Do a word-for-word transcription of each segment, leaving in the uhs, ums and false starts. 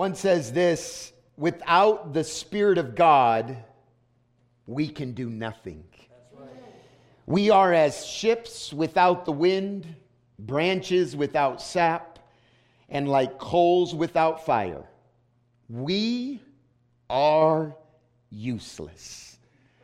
One says this, without the Spirit of God, we can do nothing. We are as ships without the wind, branches without sap, and like coals without fire. We are useless.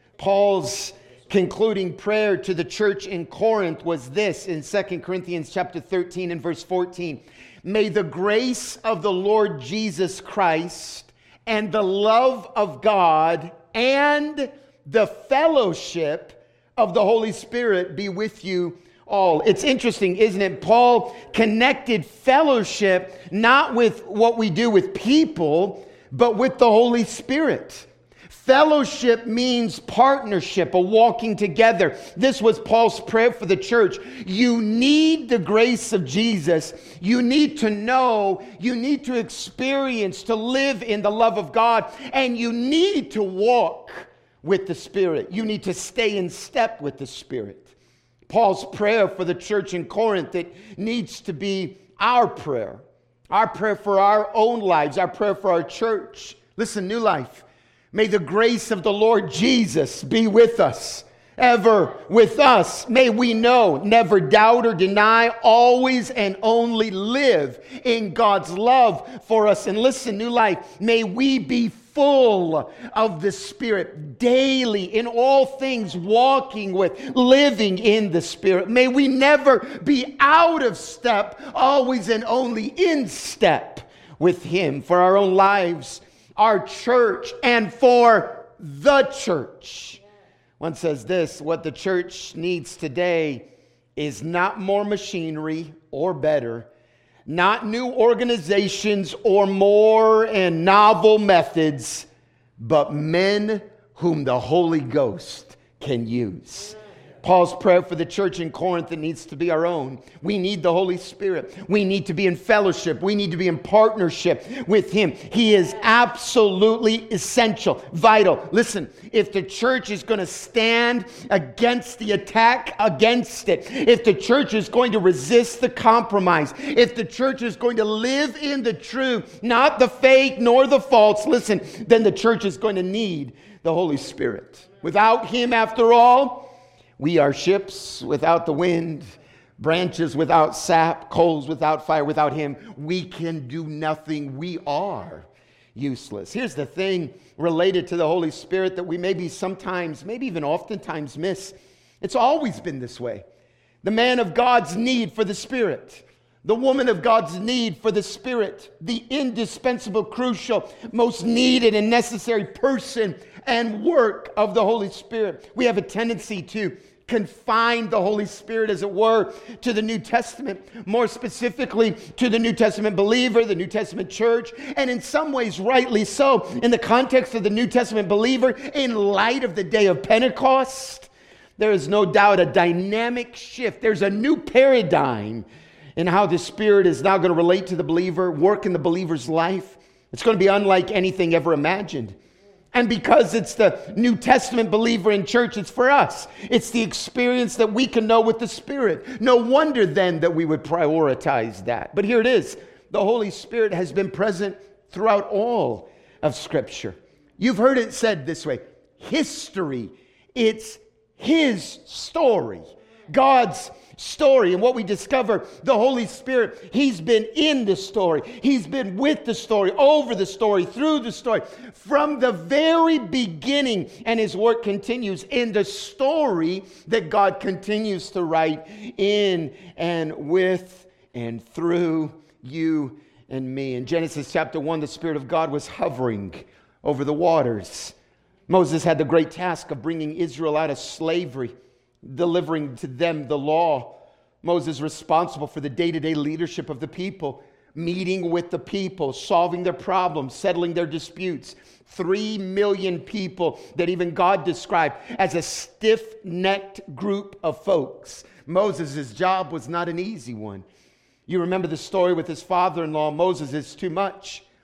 Paul's concluding prayer to the church in Corinth was this in Second Corinthians chapter thirteen and verse fourteen. May the grace of the Lord Jesus Christ and the love of God and the fellowship of the Holy Spirit be with you all. It's interesting, isn't it? Paul connected fellowship not with what we do with people, but with the Holy Spirit. Fellowship means partnership, a walking together. This was Paul's prayer for the church. You need the grace of Jesus. You need to know, you need to experience, to live in the love of God, and you need to walk with the Spirit. You need to stay in step with the Spirit. Paul's prayer for the church in Corinth, it needs to be our prayer. Our prayer for our own lives, our prayer for our church. Listen, New Life, may the grace of the Lord Jesus be with us, ever with us. May we know, never doubt or deny, always and only live in God's love for us. And listen, New Life, may we be full of the Spirit daily in all things, walking with, living in the Spirit. May we never be out of step, always and only in step with Him for our own lives, our church, and for the church. One says this, what the church needs today is not more machinery or better, not new organizations or more and novel methods, but men whom the Holy Ghost can use. Paul's prayer for the church in Corinth, it needs to be our own. We need the Holy Spirit. We need to be in fellowship. We need to be in partnership with Him. He is absolutely essential, vital. Listen, if the church is going to stand against the attack against it, if the church is going to resist the compromise, if the church is going to live in the true, not the fake nor the false, listen, then the church is going to need the Holy Spirit. Without Him, after all, we are ships without the wind, branches without sap, coals without fire. Without Him, we can do nothing. We are useless. Here's the thing related to the Holy Spirit that we maybe sometimes, maybe even oftentimes miss. It's always been this way. The man of God's need for the Spirit. The woman of God's need for the Spirit. The indispensable, crucial, most needed and necessary person and work of the Holy Spirit. We have a tendency to confine the Holy Spirit, as it were, to the New Testament, more specifically to the New Testament believer, the New Testament church, and in some ways rightly so. In the context of the New Testament believer, in light of the day of Pentecost, there is no doubt a dynamic shift. There's a new paradigm in how the Spirit is now going to relate to the believer, work in the believer's life. It's going to be unlike anything ever imagined. And because it's the New Testament believer in church, it's for us. It's the experience that we can know with the Spirit. No wonder then that we would prioritize that. But here it is. The Holy Spirit has been present throughout all of Scripture. You've heard it said this way. History, it's His story. God's story. And what we discover, the Holy Spirit, He's been in the story. He's been with the story, over the story, through the story, from the very beginning. And His work continues in the story that God continues to write in and with and through you and me. In Genesis chapter one, the Spirit of God was hovering over the waters. Moses had the great task of bringing Israel out of slavery, delivering to them the law. Moses responsible for the day-to-day leadership of the people, meeting with the people, solving their problems, settling their disputes. Three million people that even God described as a stiff-necked group of folks. Moses' job was not an easy one. You remember the story with his father-in-law. Moses is too much.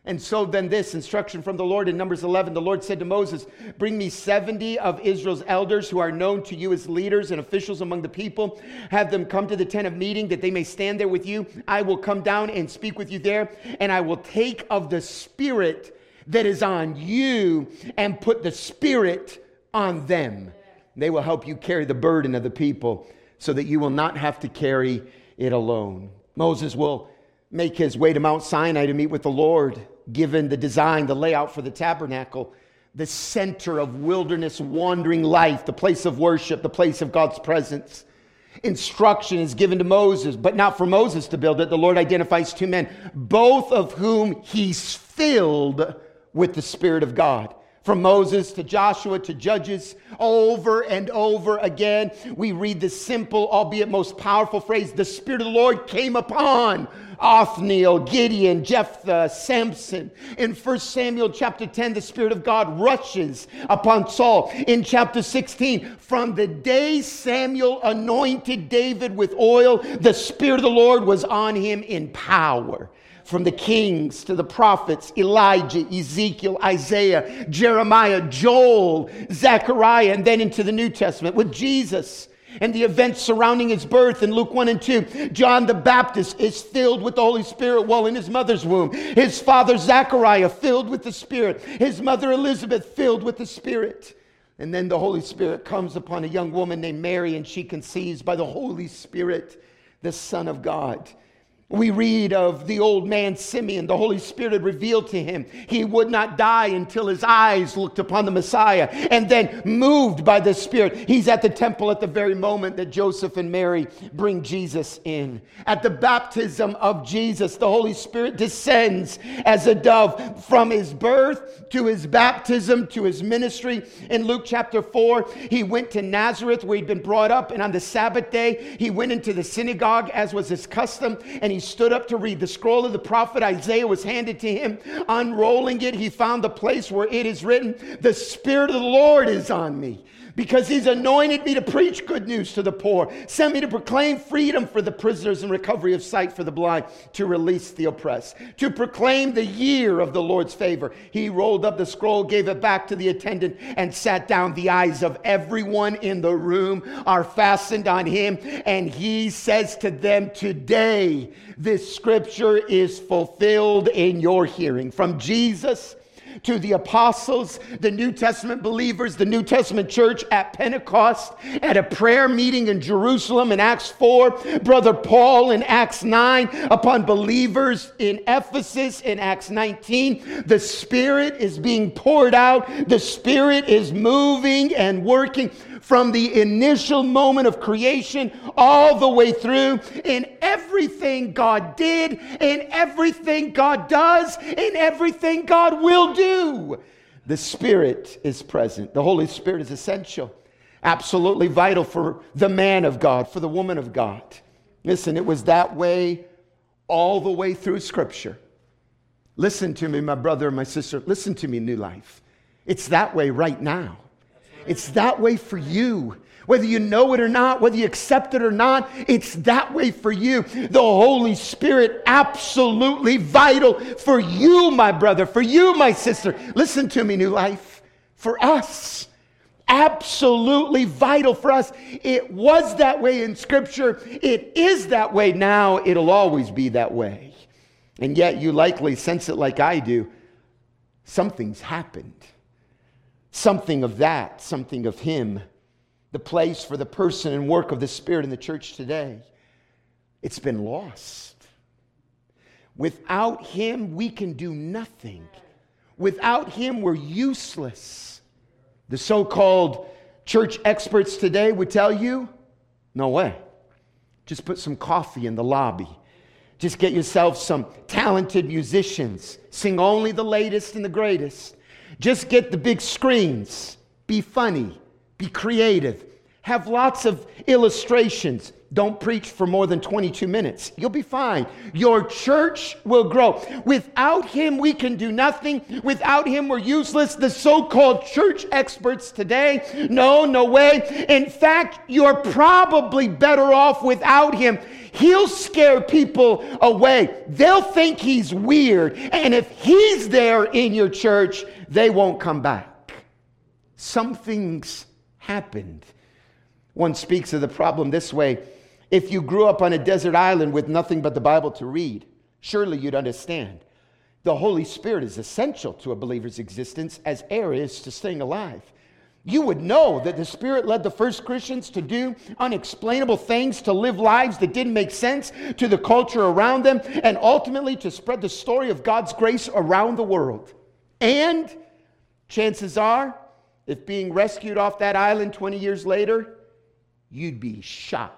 And so then this instruction from the Lord in Numbers eleven, the Lord said to Moses, bring me seventy of Israel's elders who are known to you as leaders and officials among the people. Have them come to the tent of meeting that they may stand there with you. I will come down and speak with you there, and I will take of the Spirit that is on you and put the Spirit on them. They will help you carry the burden of the people so that you will not have to carry it alone. Moses will make his way to Mount Sinai to meet with the Lord, given the design, the layout for the tabernacle, the center of wilderness wandering life, the place of worship, the place of God's presence. Instruction is given to Moses, but not for Moses to build it. The Lord identifies two men, both of whom he's filled with the Spirit of God. From Moses to Joshua to Judges, over and over again, we read the simple, albeit most powerful phrase, the Spirit of the Lord came upon Othniel, Gideon, Jephthah, Samson. In First Samuel chapter ten, the Spirit of God rushes upon Saul. In chapter sixteen, from the day Samuel anointed David with oil, the Spirit of the Lord was on him in power. From the kings to the prophets, Elijah, Ezekiel, Isaiah, Jeremiah, Joel, Zechariah, and then into the New Testament with Jesus and the events surrounding his birth in Luke one and two. John the Baptist is filled with the Holy Spirit while in his mother's womb. His father Zechariah filled with the Spirit. His mother Elizabeth filled with the Spirit. And then the Holy Spirit comes upon a young woman named Mary, and she conceives by the Holy Spirit the Son of God. We read of the old man Simeon. The Holy Spirit had revealed to him he would not die until his eyes looked upon the Messiah. And then, moved by the Spirit, he's at the temple at the very moment that Joseph and Mary bring Jesus in. At the baptism of Jesus, the Holy Spirit descends as a dove from his birth to his baptism to his ministry. In Luke chapter four, he went to Nazareth where he'd been brought up, and on the Sabbath day, he went into the synagogue as was his custom, and he He stood up to read. The scroll of the prophet Isaiah was handed to him. Unrolling it, he found the place where it is written, the Spirit of the Lord is on me, because he's anointed me to preach good news to the poor, sent me to proclaim freedom for the prisoners and recovery of sight for the blind, to release the oppressed, to proclaim the year of the Lord's favor. He rolled up the scroll, gave it back to the attendant, and sat down. The eyes of everyone in the room are fastened on him, and he says to them, today this scripture is fulfilled in your hearing. From Jesus to the apostles, the New Testament believers, the New Testament church at Pentecost, at a prayer meeting in Jerusalem in Acts four, Brother Paul in Acts nine, upon believers in Ephesus in Acts nineteen. The Spirit is being poured out. The Spirit is moving and working from the initial moment of creation all the way through in everything God did, in everything God does, in everything God will do. The Spirit is present. The Holy Spirit is essential, absolutely vital for the man of God, for the woman of God. Listen, it was that way all the way through Scripture. Listen to me, my brother and my sister. Listen to me, New Life. It's that way right now. It's that way for you. Whether you know it or not, whether you accept it or not, it's that way for you. The Holy Spirit, absolutely vital for you, my brother, for you, my sister. Listen to me, New Life. For us, absolutely vital for us. It was that way in Scripture. It is that way now. It'll always be that way. And yet you likely sense it like I do. Something's happened. Something of that, something of Him. The place for the person and work of the Spirit in the church today. It's been lost. Without Him, we can do nothing. Without Him, we're useless. The so-called church experts today would tell you, no way. Just put some coffee in the lobby. Just get yourself some talented musicians. Sing only the latest and the greatest. Just get the big screens. Be funny. Be creative. Have lots of illustrations. Don't preach for more than twenty-two minutes. You'll be fine. Your church will grow. Without him, we can do nothing. Without him, we're useless. The so-called church experts today, no, no way. In fact, you're probably better off without him. He'll scare people away. They'll think he's weird. And if he's there in your church, they won't come back. Something's happened. One speaks of the problem this way. If you grew up on a desert island with nothing but the Bible to read, surely you'd understand. The Holy Spirit is essential to a believer's existence as air is to staying alive. You would know that the Spirit led the first Christians to do unexplainable things, to live lives that didn't make sense to the culture around them, and ultimately to spread the story of God's grace around the world. And chances are, if being rescued off that island twenty years later, you'd be shocked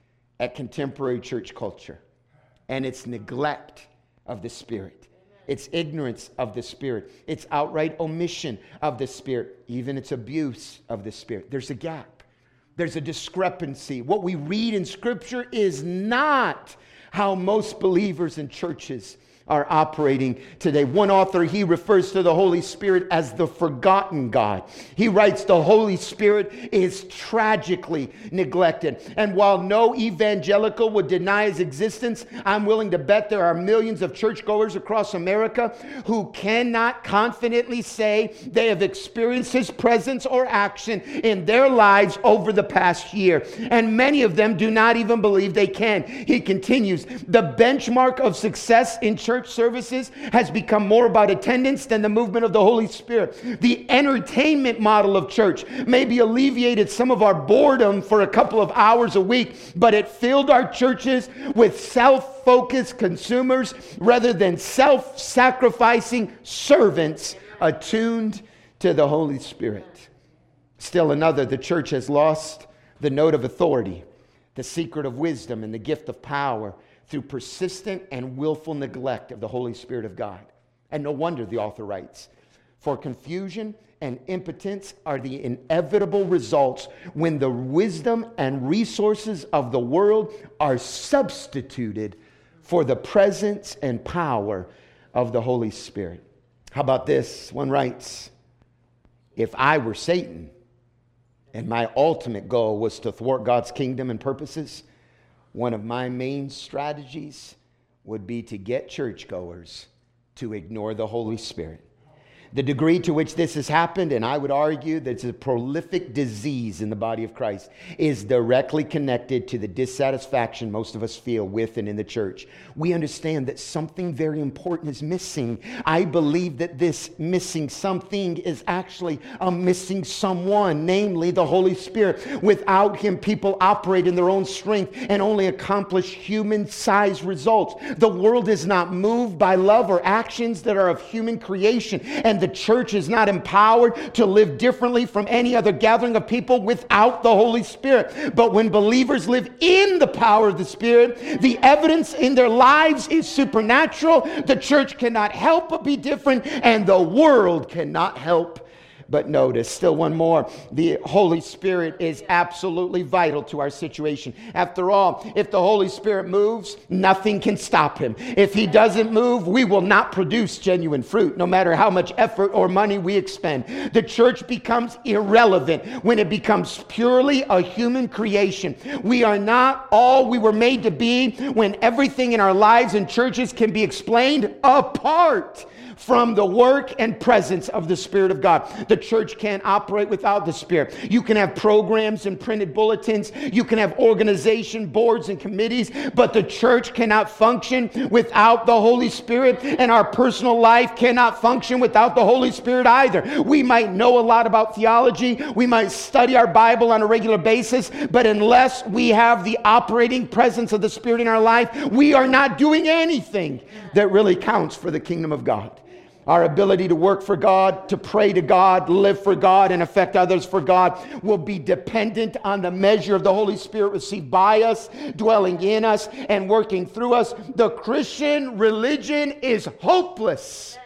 at contemporary church culture and its neglect of the Spirit, its ignorance of the Spirit, its outright omission of the Spirit, even its abuse of the Spirit. There's a gap. There's a discrepancy. What we read in Scripture is not how most believers in churches are operating today. One author, he refers to the Holy Spirit as the forgotten God. He writes, the Holy Spirit is tragically neglected. And while no evangelical would deny his existence, I'm willing to bet there are millions of churchgoers across America who cannot confidently say they have experienced his presence or action in their lives over the past year. And many of them do not even believe they can. He continues, the benchmark of success in church services has become more about attendance than the movement of the Holy Spirit. The entertainment model of church maybe alleviated some of our boredom for a couple of hours a week, but it filled our churches with self-focused consumers rather than self-sacrificing servants attuned to the Holy Spirit. Still another, the church has lost the note of authority, the secret of wisdom, and the gift of power through persistent and willful neglect of the Holy Spirit of God. And no wonder the author writes, for confusion and impotence are the inevitable results when the wisdom and resources of the world are substituted for the presence and power of the Holy Spirit. How about this? One writes, if I were Satan and my ultimate goal was to thwart God's kingdom and purposes, one of my main strategies would be to get churchgoers to ignore the Holy Spirit. The degree to which this has happened, and I would argue that it's a prolific disease in the body of Christ, is directly connected to the dissatisfaction most of us feel with and in the church. We understand that something very important is missing. I believe that this missing something is actually a missing someone, namely the Holy Spirit. Without him, people operate in their own strength and only accomplish human-sized results. The world is not moved by love or actions that are of human creation, and the church is not empowered to live differently from any other gathering of people without the Holy Spirit. But when believers live in the power of the Spirit, the evidence in their lives is supernatural. The church cannot help but be different, and the world cannot help but notice. Still one more. The Holy Spirit is absolutely vital to our situation. After all, if the Holy Spirit moves, nothing can stop him. If he doesn't move, we will not produce genuine fruit, no matter how much effort or money we expend. The church becomes irrelevant when it becomes purely a human creation. We are not all we were made to be when everything in our lives and churches can be explained apart from the work and presence of the Spirit of God. The church can't operate without the Spirit. You can have programs and printed bulletins. You can have organization boards and committees, but the church cannot function without the Holy Spirit, and our personal life cannot function without the Holy Spirit either. We might know a lot about theology. We might study our Bible on a regular basis, but unless we have the operating presence of the Spirit in our life, we are not doing anything that really counts for the kingdom of God. Our ability to work for God, to pray to God, live for God, and affect others for God will be dependent on the measure of the Holy Spirit received by us, dwelling in us, and working through us. The Christian religion is hopeless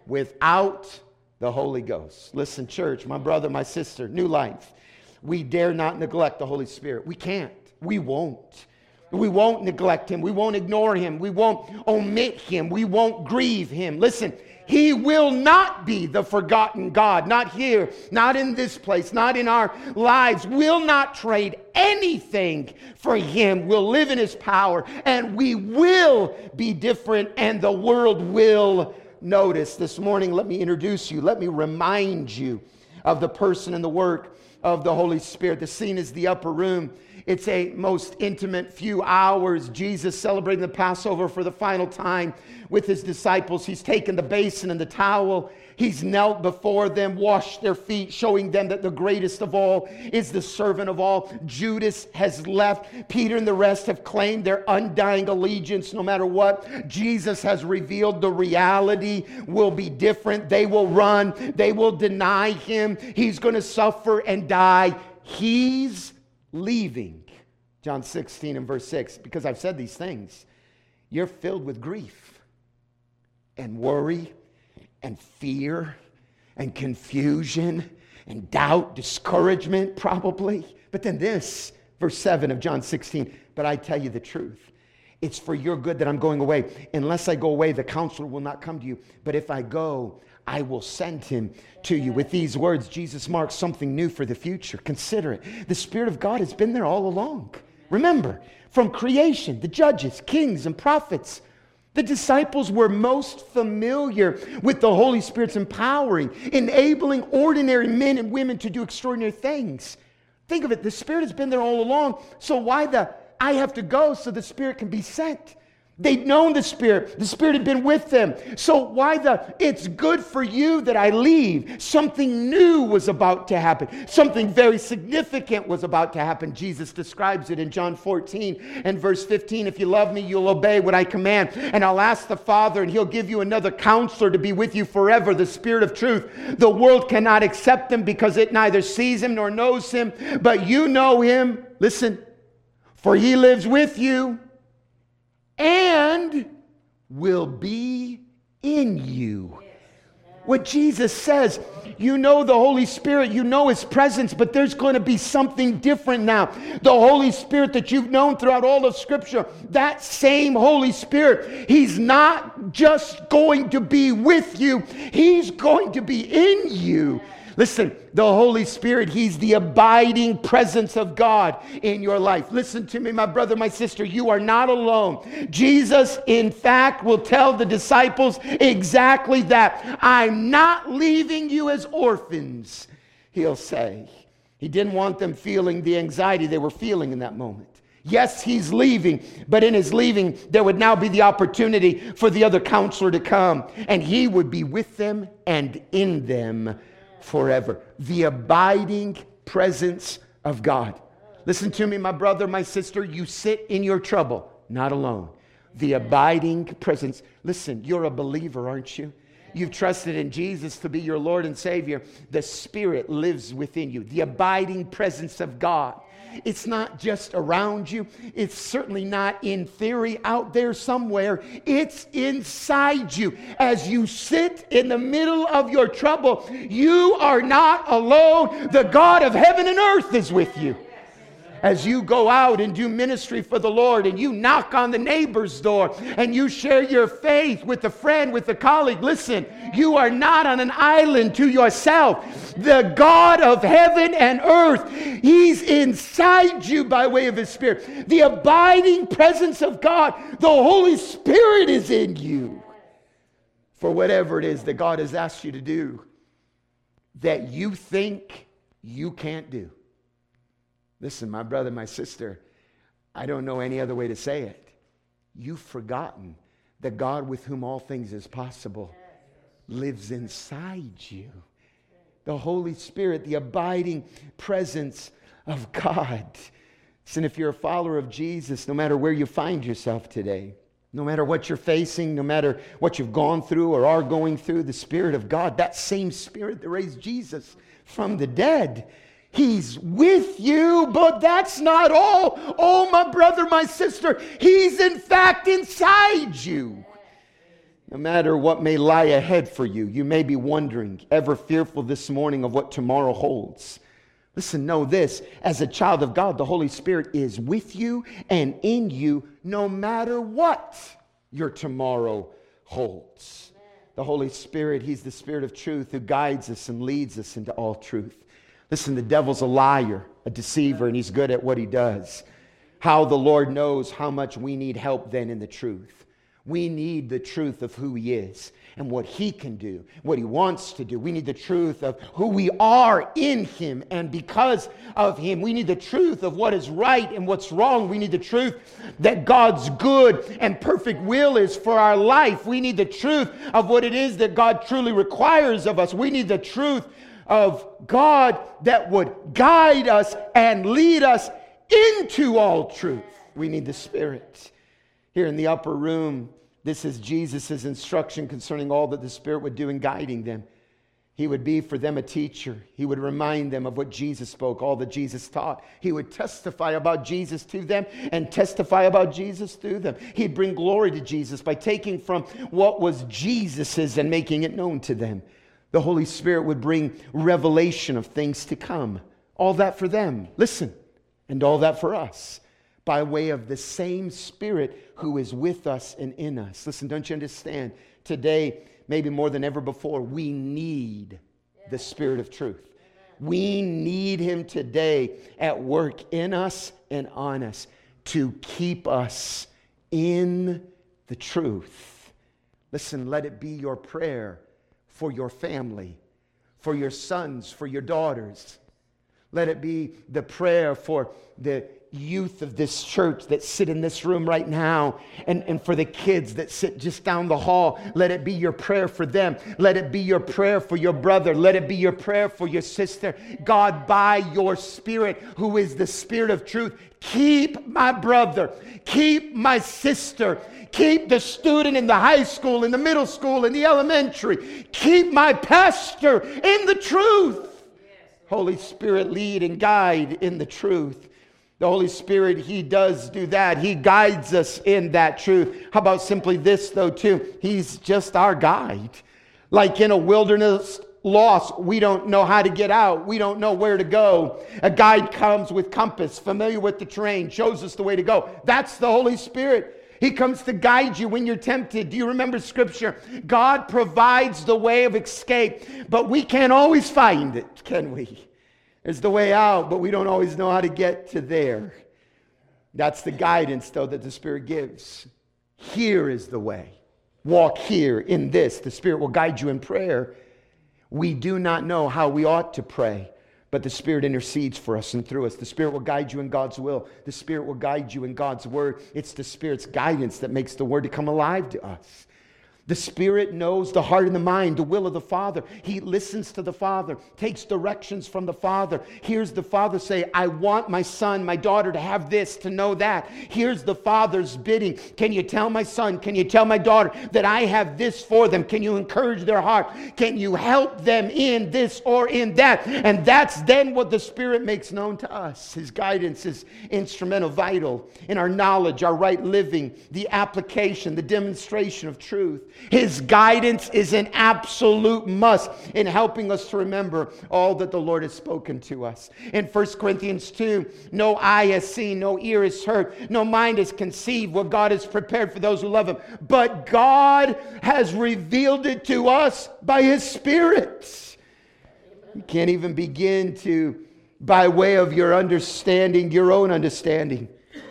without the Holy Ghost. Listen, church, my brother, my sister, New Life, we dare not neglect the Holy Spirit. We can't. We won't. We won't neglect him. We won't ignore him. We won't omit him. We won't grieve him. Listen, he will not be the forgotten God. Not here, not in this place, not in our lives. We'll not trade anything for him. We'll live in his power, and we will be different, and the world will notice. This morning, let me introduce you. Let me remind you of the person and the work of the Holy Spirit. The scene is the upper room. It's a most intimate few hours. Jesus celebrating the Passover for the final time with his disciples. He's taken the basin and the towel. He's knelt before them, washed their feet, showing them that the greatest of all is the servant of all. Judas has left. Peter and the rest have claimed their undying allegiance no matter what. Jesus has revealed the reality will be different. They will run. They will deny him. He's going to suffer and die. He's leaving. John sixteen and verse six. Because I've said these things, you're filled with grief and worry and fear and confusion and doubt, discouragement probably. But then this, verse seven of John sixteen, but I tell you the truth. It's for your good that I'm going away. Unless I go away, the counselor will not come to you. But if I go, I will send him to you. With these words, Jesus marks something new for the future. Consider it. The Spirit of God has been there all along. Remember, from creation, the judges, kings, and prophets, the disciples were most familiar with the Holy Spirit's empowering, enabling ordinary men and women to do extraordinary things. Think of it. The Spirit has been there all along. So why the, I have to go so the Spirit can be sent? They'd known the Spirit. The Spirit had been with them. So why the, it's good for you that I leave. Something new was about to happen. Something very significant was about to happen. Jesus describes it in John fourteen and verse fifteen. If you love me, you'll obey what I command. And I'll ask the Father, and he'll give you another counselor to be with you forever, the Spirit of truth. The world cannot accept him because it neither sees him nor knows him. But you know him. Listen, for he lives with you and will be in you. What Jesus says, you know the Holy Spirit, you know his presence, but there's going to be something different now. The Holy Spirit that you've known throughout all of Scripture, that same Holy Spirit, he's not just going to be with you, he's going to be in you. Listen, the Holy Spirit, he's the abiding presence of God in your life. Listen to me, my brother, my sister, you are not alone. Jesus, in fact, will tell the disciples exactly that. I'm not leaving you as orphans, he'll say. He didn't want them feeling the anxiety they were feeling in that moment. Yes, he's leaving, but in his leaving, there would now be the opportunity for the other counselor to come, and he would be with them and in them forever. The abiding presence of God. Listen to me, my brother, my sister. You sit in your trouble, not alone. The abiding presence. Listen, you're a believer, aren't you? You've trusted in Jesus to be your Lord and Savior. The Spirit lives within you. The abiding presence of God. It's not just around you. It's certainly not in theory out there somewhere. It's inside you. As you sit in the middle of your trouble, you are not alone. The God of heaven and earth is with you. As you go out and do ministry for the Lord, and you knock on the neighbor's door, and you share your faith with a friend, with a colleague, listen, you are not on an island to yourself. The God of heaven and earth, he's inside you by way of his Spirit. The abiding presence of God, the Holy Spirit is in you for whatever it is that God has asked you to do that you think you can't do. Listen, my brother, my sister, I don't know any other way to say it. You've forgotten that God with whom all things is possible lives inside you. The Holy Spirit, the abiding presence of God. Listen, if you're a follower of Jesus, no matter where you find yourself today, no matter what you're facing, no matter what you've gone through or are going through, the Spirit of God, that same Spirit that raised Jesus from the dead, he's with you, but that's not all. Oh, my brother, my sister, he's in fact inside you. No matter what may lie ahead for you, you may be wondering, ever fearful this morning of what tomorrow holds. Listen, know this. As a child of God, the Holy Spirit is with you and in you no matter what your tomorrow holds. The Holy Spirit, He's the Spirit of truth who guides us and leads us into all truth. Listen, the devil's a liar, a deceiver, and he's good at what he does. How the Lord knows how much we need help then in the truth. We need the truth of who He is and what He can do, what He wants to do. We need the truth of who we are in Him, and because of Him. We need the truth of what is right and what's wrong. We need the truth that God's good and perfect will is for our life. We need the truth of what it is that God truly requires of us. We need the truth of God that would guide us and lead us into all truth. We need the Spirit. Here in the upper room, this is Jesus' instruction concerning all that the Spirit would do in guiding them. He would be for them a teacher. He would remind them of what Jesus spoke, all that Jesus taught. He would testify about Jesus to them and testify about Jesus through them. He'd bring glory to Jesus by taking from what was Jesus's and making it known to them. The Holy Spirit would bring revelation of things to come. All that for them. Listen. And all that for us. By way of the same Spirit who is with us and in us. Listen, don't you understand? Today, maybe more than ever before, we need the Spirit of truth. We need Him today at work in us and on us to keep us in the truth. Listen, let it be your prayer for your family, for your sons, for your daughters. Let it be the prayer for the youth of this church that sit in this room right now, and, and for the kids that sit just down the hall. Let it be your prayer for them. Let it be your prayer for your brother. Let it be your prayer for your sister. God, by your Spirit, who is the Spirit of truth, keep my brother, keep my sister, keep the student in the high school, in the middle school, in the elementary. Keep my pastor in the truth. Holy Spirit, lead and guide in the truth. The Holy Spirit, He does do that. He guides us in that truth. How about simply this, though, too? He's just our guide. Like in a wilderness lost, we don't know how to get out. We don't know where to go. A guide comes with compass, familiar with the terrain, shows us the way to go. That's the Holy Spirit. He comes to guide you when you're tempted. Do you remember Scripture? God provides the way of escape, but we can't always find it, can we? There's the way out, but we don't always know how to get to there. That's the guidance, though, that the Spirit gives. Here is the way. Walk here in this. The Spirit will guide you in prayer. We do not know how we ought to pray, but the Spirit intercedes for us and through us. The Spirit will guide you in God's will. The Spirit will guide you in God's word. It's the Spirit's guidance that makes the word to come alive to us. The Spirit knows the heart and the mind, the will of the Father. He listens to the Father, takes directions from the Father. Hears the Father say, I want my son, my daughter to have this, to know that. Here's the Father's bidding. Can you tell my son, can you tell my daughter that I have this for them? Can you encourage their heart? Can you help them in this or in that? And that's then what the Spirit makes known to us. His guidance is instrumental, vital in our knowledge, our right living, the application, the demonstration of truth. His guidance is an absolute must in helping us to remember all that the Lord has spoken to us. In First Corinthians two, no eye has seen, no ear has heard, no mind has conceived what God has prepared for those who love Him. But God has revealed it to us by His Spirit. You can't even begin to, by way of your understanding, your own understanding,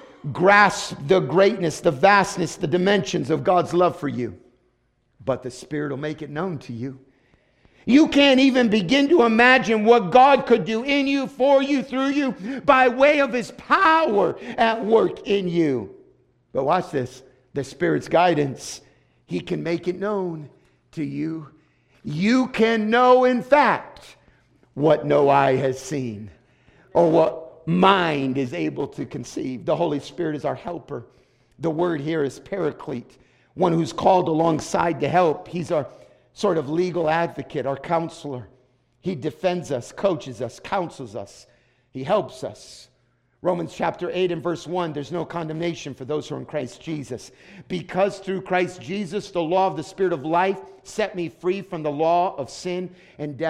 grasp the greatness, the vastness, the dimensions of God's love for you. But the Spirit will make it known to you. You can't even begin to imagine what God could do in you, for you, through you, by way of His power at work in you. But watch this. The Spirit's guidance, He can make it known to you. You can know, in fact, what no eye has seen or what mind is able to conceive. The Holy Spirit is our helper. The word here is paraclete. One who's called alongside to help. He's our sort of legal advocate, our counselor. He defends us, coaches us, counsels us. He helps us. Romans chapter eight and verse one, there's no condemnation for those who are in Christ Jesus. Because through Christ Jesus, the law of the Spirit of life set me free from the law of sin and death.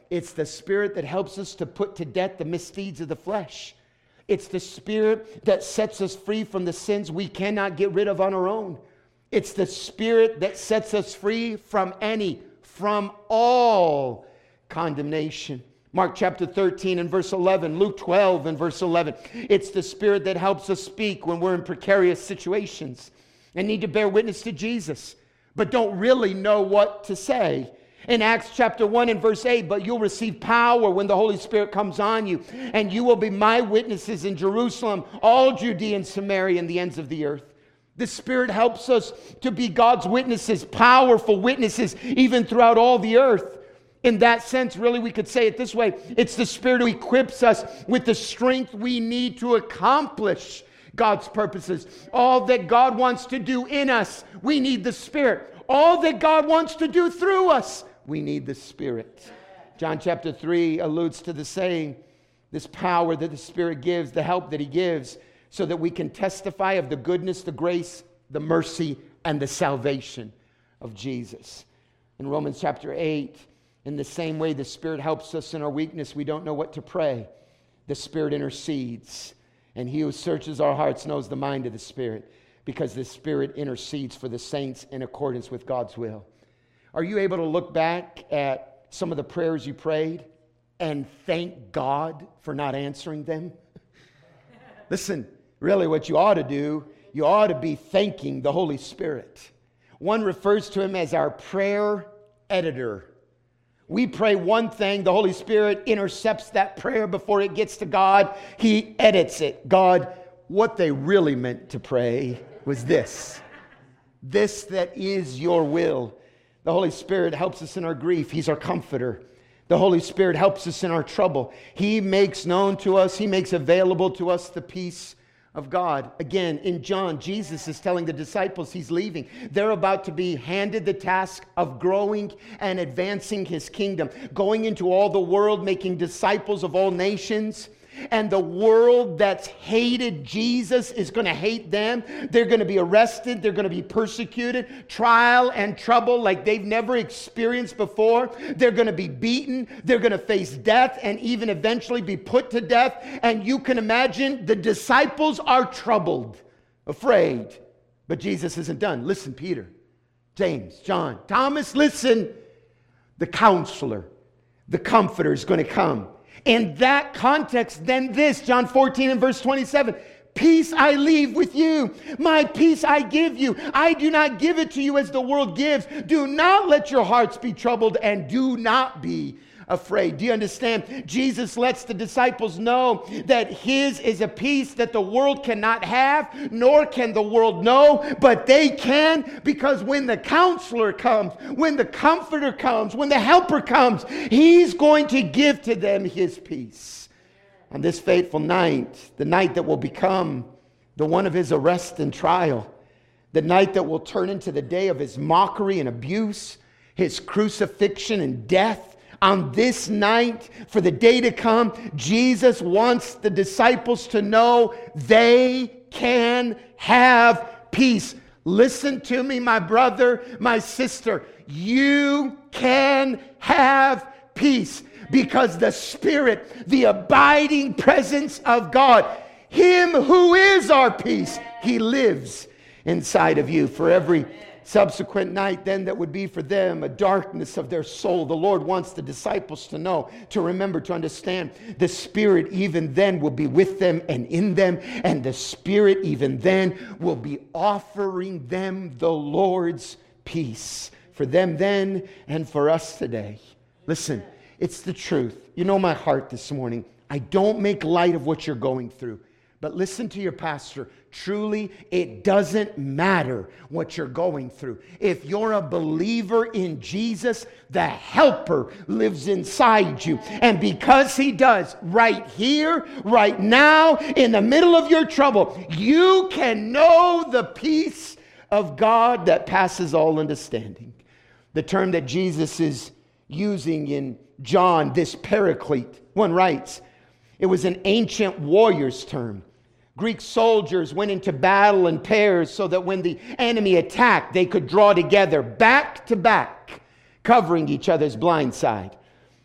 It's the Spirit that helps us to put to death the misdeeds of the flesh. It's the Spirit that sets us free from the sins we cannot get rid of on our own. It's the Spirit that sets us free from any, from all condemnation. Mark chapter thirteen and verse eleven, Luke twelve and verse eleven. It's the Spirit that helps us speak when we're in precarious situations and need to bear witness to Jesus, but don't really know what to say. In Acts chapter one and verse eight, but you'll receive power when the Holy Spirit comes on you, and you will be my witnesses in Jerusalem, all Judea and Samaria, and the ends of the earth. The Spirit helps us to be God's witnesses, powerful witnesses, even throughout all the earth. In that sense, really, we could say it this way. It's the Spirit who equips us with the strength we need to accomplish God's purposes. All that God wants to do in us, we need the Spirit. All that God wants to do through us, we need the Spirit. John chapter three alludes to the saying, this power that the Spirit gives, the help that He gives, so that we can testify of the goodness, the grace, the mercy, and the salvation of Jesus. In Romans chapter eight, in the same way the Spirit helps us in our weakness, we don't know what to pray. The Spirit intercedes. And He who searches our hearts knows the mind of the Spirit, because the Spirit intercedes for the saints in accordance with God's will. Are you able to look back at some of the prayers you prayed and thank God for not answering them? Listen, really what you ought to do, you ought to be thanking the Holy Spirit. One refers to Him as our prayer editor. We pray one thing, the Holy Spirit intercepts that prayer before it gets to God. He edits it. God, what they really meant to pray was this. This that is your will. The Holy Spirit helps us in our grief. He's our comforter. The Holy Spirit helps us in our trouble. He makes known to us, He makes available to us the peace of God. Again, in John, Jesus is telling the disciples He's leaving. They're about to be handed the task of growing and advancing His kingdom, going into all the world, making disciples of all nations. And the world that's hated Jesus is going to hate them. They're going to be arrested. They're going to be persecuted. Trial and trouble like they've never experienced before. They're going to be beaten. They're going to face death and even eventually be put to death. And you can imagine the disciples are troubled, afraid. But Jesus isn't done. Listen, Peter, James, John, Thomas, listen. The counselor, the comforter is going to come. In that context, then this, John fourteen and verse twenty-seven, peace I leave with you, my peace I give you. I do not give it to you as the world gives. Do not let your hearts be troubled and do not be afraid. Do you understand? Jesus lets the disciples know that His is a peace that the world cannot have, nor can the world know, but they can, because when the counselor comes, when the comforter comes, when the helper comes, He's going to give to them His peace. On this fateful night, the night that will become the one of His arrest and trial, the night that will turn into the day of His mockery and abuse, His crucifixion and death, on this night, for the day to come, Jesus wants the disciples to know they can have peace. Listen to me, my brother, my sister. You can have peace because the Spirit, the abiding presence of God, Him who is our peace, He lives inside of you. For every subsequent night then that would be for them a darkness of their soul, the Lord wants the disciples to know, to remember, to understand the Spirit even then will be with them and in them, and the Spirit even then will be offering them the Lord's peace for them then and for us today. Listen, it's the truth. You know my heart this morning. I don't make light of what you're going through. But listen to your pastor. Truly, it doesn't matter what you're going through. If you're a believer in Jesus, the helper lives inside you. And because He does, right here, right now, in the middle of your trouble, you can know the peace of God that passes all understanding. The term that Jesus is using in John, this paraclete, one writes, it was an ancient warrior's term. Greek soldiers went into battle in pairs so that when the enemy attacked, they could draw together back to back, covering each other's blind side.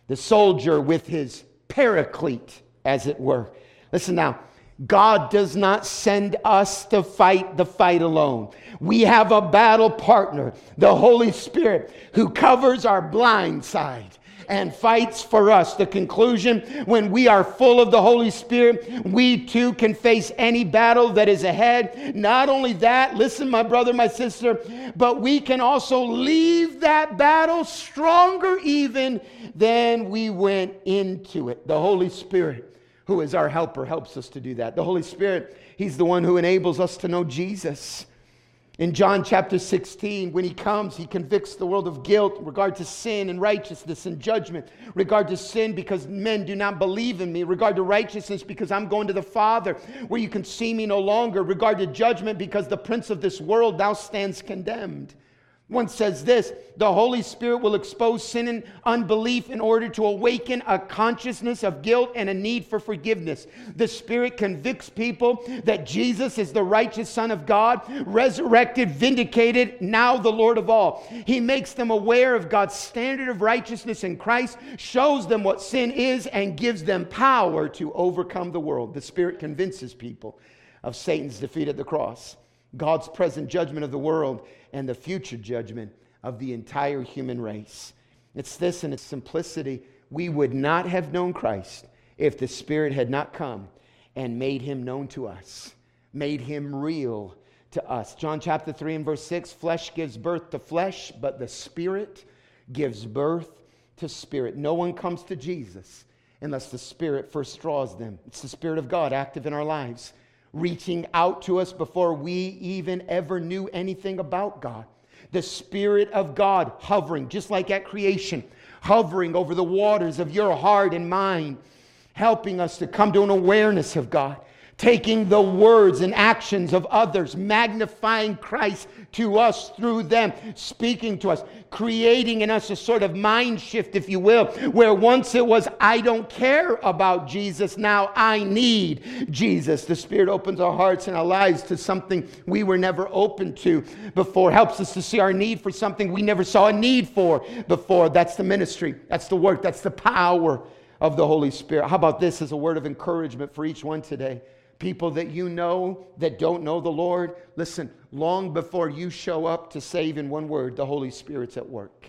The soldier with his paraclete, as it were. Listen now. God does not send us to fight the fight alone. We have a battle partner, the Holy Spirit, who covers our blind side and fights for us. The conclusion, when we are full of the Holy Spirit, we too can face any battle that is ahead. Not only that, listen, my brother, my sister, but we can also leave that battle stronger even than we went into it. The Holy Spirit, who is our helper, helps us to do that. The Holy Spirit, He's the one who enables us to know Jesus. In John chapter sixteen, when He comes, He convicts the world of guilt in regard to sin and righteousness and judgment. Regard to sin because men do not believe in me. Regard to righteousness because I'm going to the Father where you can see me no longer. Regard to judgment because the prince of this world now stands condemned. One says this, the Holy Spirit will expose sin and unbelief in order to awaken a consciousness of guilt and a need for forgiveness. The Spirit convicts people that Jesus is the righteous Son of God, resurrected, vindicated, now the Lord of all. He makes them aware of God's standard of righteousness in Christ, shows them what sin is, and gives them power to overcome the world. The Spirit convinces people of Satan's defeat at the cross, God's present judgment of the world, and the future judgment of the entire human race. It's this in its simplicity. We would not have known Christ if the Spirit had not come and made Him known to us, made Him real to us. John chapter three and verse six, flesh gives birth to flesh, but the Spirit gives birth to spirit. No one comes to Jesus unless the Spirit first draws them. It's the Spirit of God active in our lives, reaching out to us before we even ever knew anything about God. The Spirit of God hovering, just like at creation, hovering over the waters of your heart and mind, helping us to come to an awareness of God, taking the words and actions of others, magnifying Christ to us through them, speaking to us, creating in us a sort of mind shift, if you will, where once it was, I don't care about Jesus, now I need Jesus. The Spirit opens our hearts and our lives to something we were never open to before, helps us to see our need for something we never saw a need for before. That's the ministry, that's the work, that's the power of the Holy Spirit. How about this as a word of encouragement for each one today? People that you know that don't know the Lord, listen, long before you show up to save, in one word, the Holy Spirit's at work,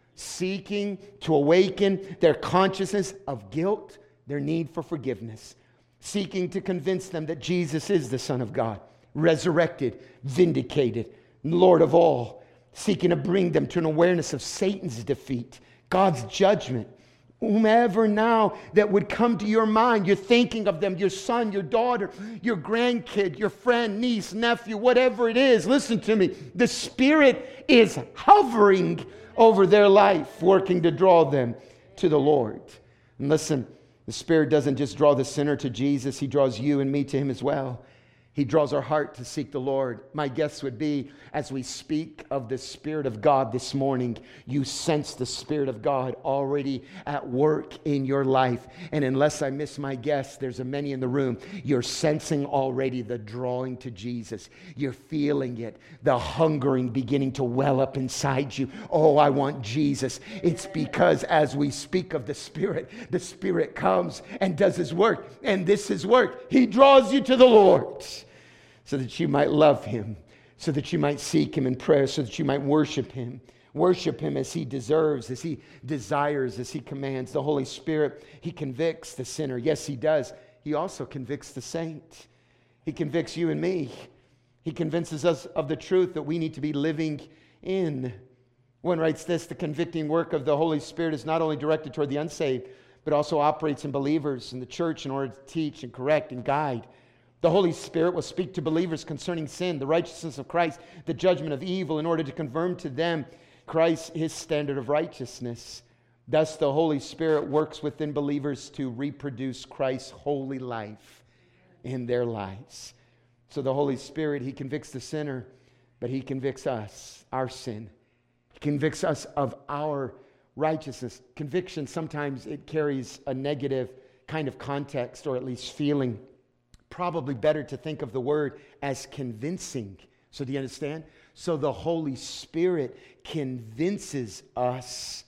seeking to awaken their consciousness of guilt, their need for forgiveness, seeking to convince them that Jesus is the Son of God, resurrected, vindicated, Lord of all, seeking to bring them to an awareness of Satan's defeat, God's judgment. Whomever now that would come to your mind, you're thinking of them, your son, your daughter, your grandkid, your friend, niece, nephew, whatever it is, listen to me. The Spirit is hovering over their life, working to draw them to the Lord. And listen, the Spirit doesn't just draw the sinner to Jesus, He draws you and me to Him as well. He draws our heart to seek the Lord. My guess would be, as we speak of the Spirit of God this morning, you sense the Spirit of God already at work in your life. And unless I miss my guess, there's a many in the room, you're sensing already the drawing to Jesus. You're feeling it, the hungering beginning to well up inside you. Oh, I want Jesus. It's because as we speak of the Spirit, the Spirit comes and does His work. And this is work. He draws you to the Lord, so that you might love Him, so that you might seek Him in prayer, so that you might worship Him. Worship Him as He deserves, as He desires, as He commands. The Holy Spirit, He convicts the sinner. Yes, He does. He also convicts the saint. He convicts you and me. He convinces us of the truth that we need to be living in. One writes this, the convicting work of the Holy Spirit is not only directed toward the unsaved, but also operates in believers in the church in order to teach and correct and guide. The Holy Spirit will speak to believers concerning sin, the righteousness of Christ, the judgment of evil, in order to confirm to them Christ, His standard of righteousness. Thus, the Holy Spirit works within believers to reproduce Christ's holy life in their lives. So the Holy Spirit, He convicts the sinner, but He convicts us, our sin. He convicts us of our righteousness. Conviction, sometimes it carries a negative kind of context, or at least feeling. Probably better to think of the word as convincing. So do you understand? So the Holy Spirit convinces us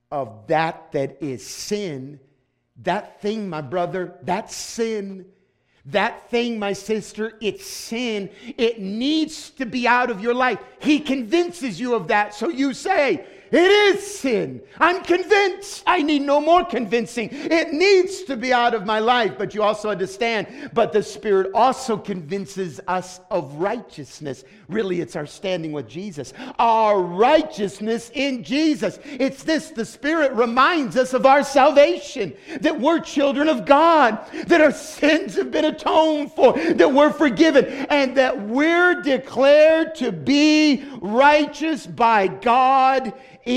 of that that is sin. That thing, my brother, that's sin. That thing, my sister, it's sin. It needs to be out of your life. He convinces you of that. So you say, it is sin. I'm convinced. I need no more convincing. It needs to be out of my life. But you also understand, but the Spirit also convinces us of righteousness. Really, it's our standing with Jesus. Our righteousness in Jesus. It's this, the Spirit reminds us of our salvation. That we're children of God. That our sins have been atoned for. That we're forgiven. And that we're declared to be righteous by God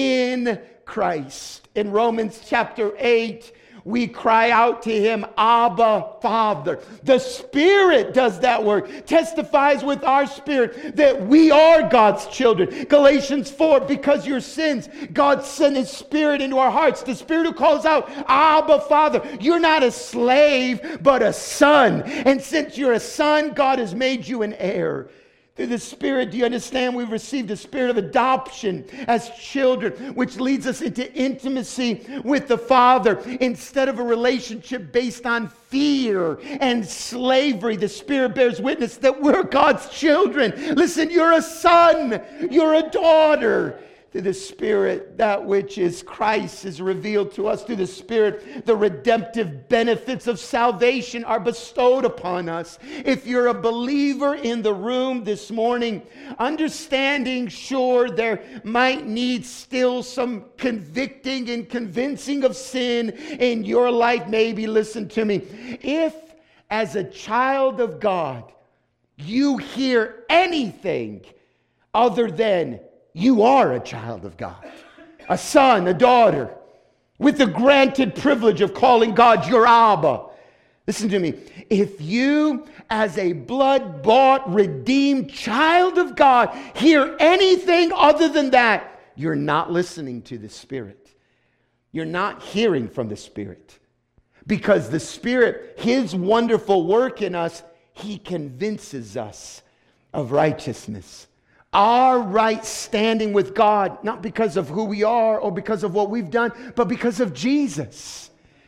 in Christ. In Romans chapter eight, we cry out to Him, Abba, Father. The Spirit does that work, testifies with our spirit that we are God's children. Galatians four, because your sins, God sent His Spirit into our hearts. The Spirit who calls out, Abba, Father. You're not a slave, but a son. And since you're a son, God has made you an heir. Through the Spirit, do you understand? We've received the Spirit of adoption as children, which leads us into intimacy with the Father. Instead of a relationship based on fear and slavery, the Spirit bears witness that we're God's children. Listen, you're a son, you're a daughter. Through the Spirit, that which is Christ is revealed to us. Through the Spirit, the redemptive benefits of salvation are bestowed upon us. If you're a believer in the room this morning, understanding, sure, there might need still some convicting and convincing of sin in your life. Maybe, listen to me. If, as a child of God, you hear anything other than you are a child of God, a son, a daughter, with the granted privilege of calling God your Abba. Listen to me. If you, as a blood-bought, redeemed child of God, hear anything other than that, you're not listening to the Spirit. You're not hearing from the Spirit. Because the Spirit, His wonderful work in us, He convinces us of righteousness. Our right standing with God, not because of who we are or because of what we've done, but because of Jesus.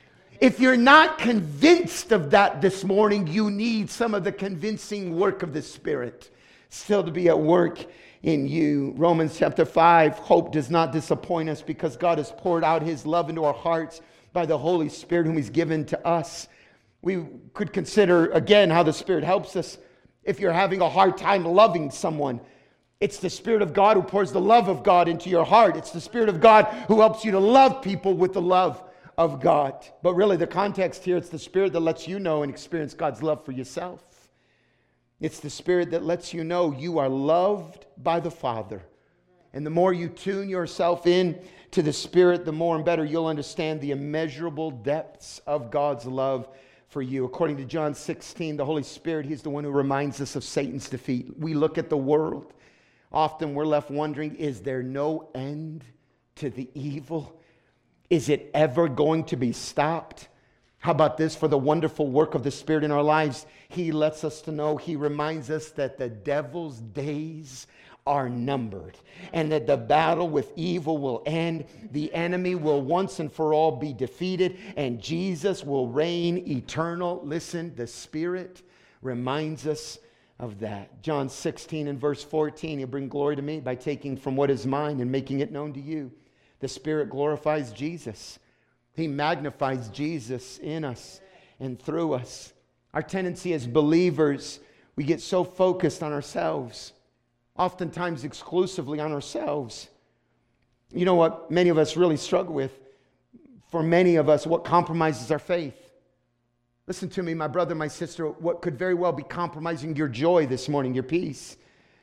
If you're not convinced of that this morning, you need some of the convincing work of the Spirit still to be at work in you. Romans chapter five, hope does not disappoint us because God has poured out His love into our hearts by the Holy Spirit whom He's given to us. We could consider again how the Spirit helps us. If you're having a hard time loving someone, it's the Spirit of God who pours the love of God into your heart. It's the Spirit of God who helps you to love people with the love of God. But really, the context here, it's the Spirit that lets you know and experience God's love for yourself. It's the Spirit that lets you know you are loved by the Father. And the more you tune yourself in to the Spirit, the more and better you'll understand the immeasurable depths of God's love for you. According to John sixteen, the Holy Spirit, He's the one who reminds us of Satan's defeat. We look at the world. Often we're left wondering, is there no end to the evil? Is it ever going to be stopped? How about this? For the wonderful work of the Spirit in our lives, He lets us to know, He reminds us that the devil's days are numbered and that the battle with evil will end. The enemy will once and for all be defeated and Jesus will reign eternal. Listen, the Spirit reminds us of that. John sixteen and verse fourteen, He'll bring glory to me by taking from what is mine and making it known to you. The Spirit glorifies Jesus. He magnifies Jesus in us and through us. Our tendency as believers, we get so focused on ourselves, oftentimes exclusively on ourselves. You know what many of us really struggle with? For many of us, what compromises our faith? Listen to me, my brother, my sister, what could very well be compromising your joy this morning, your peace.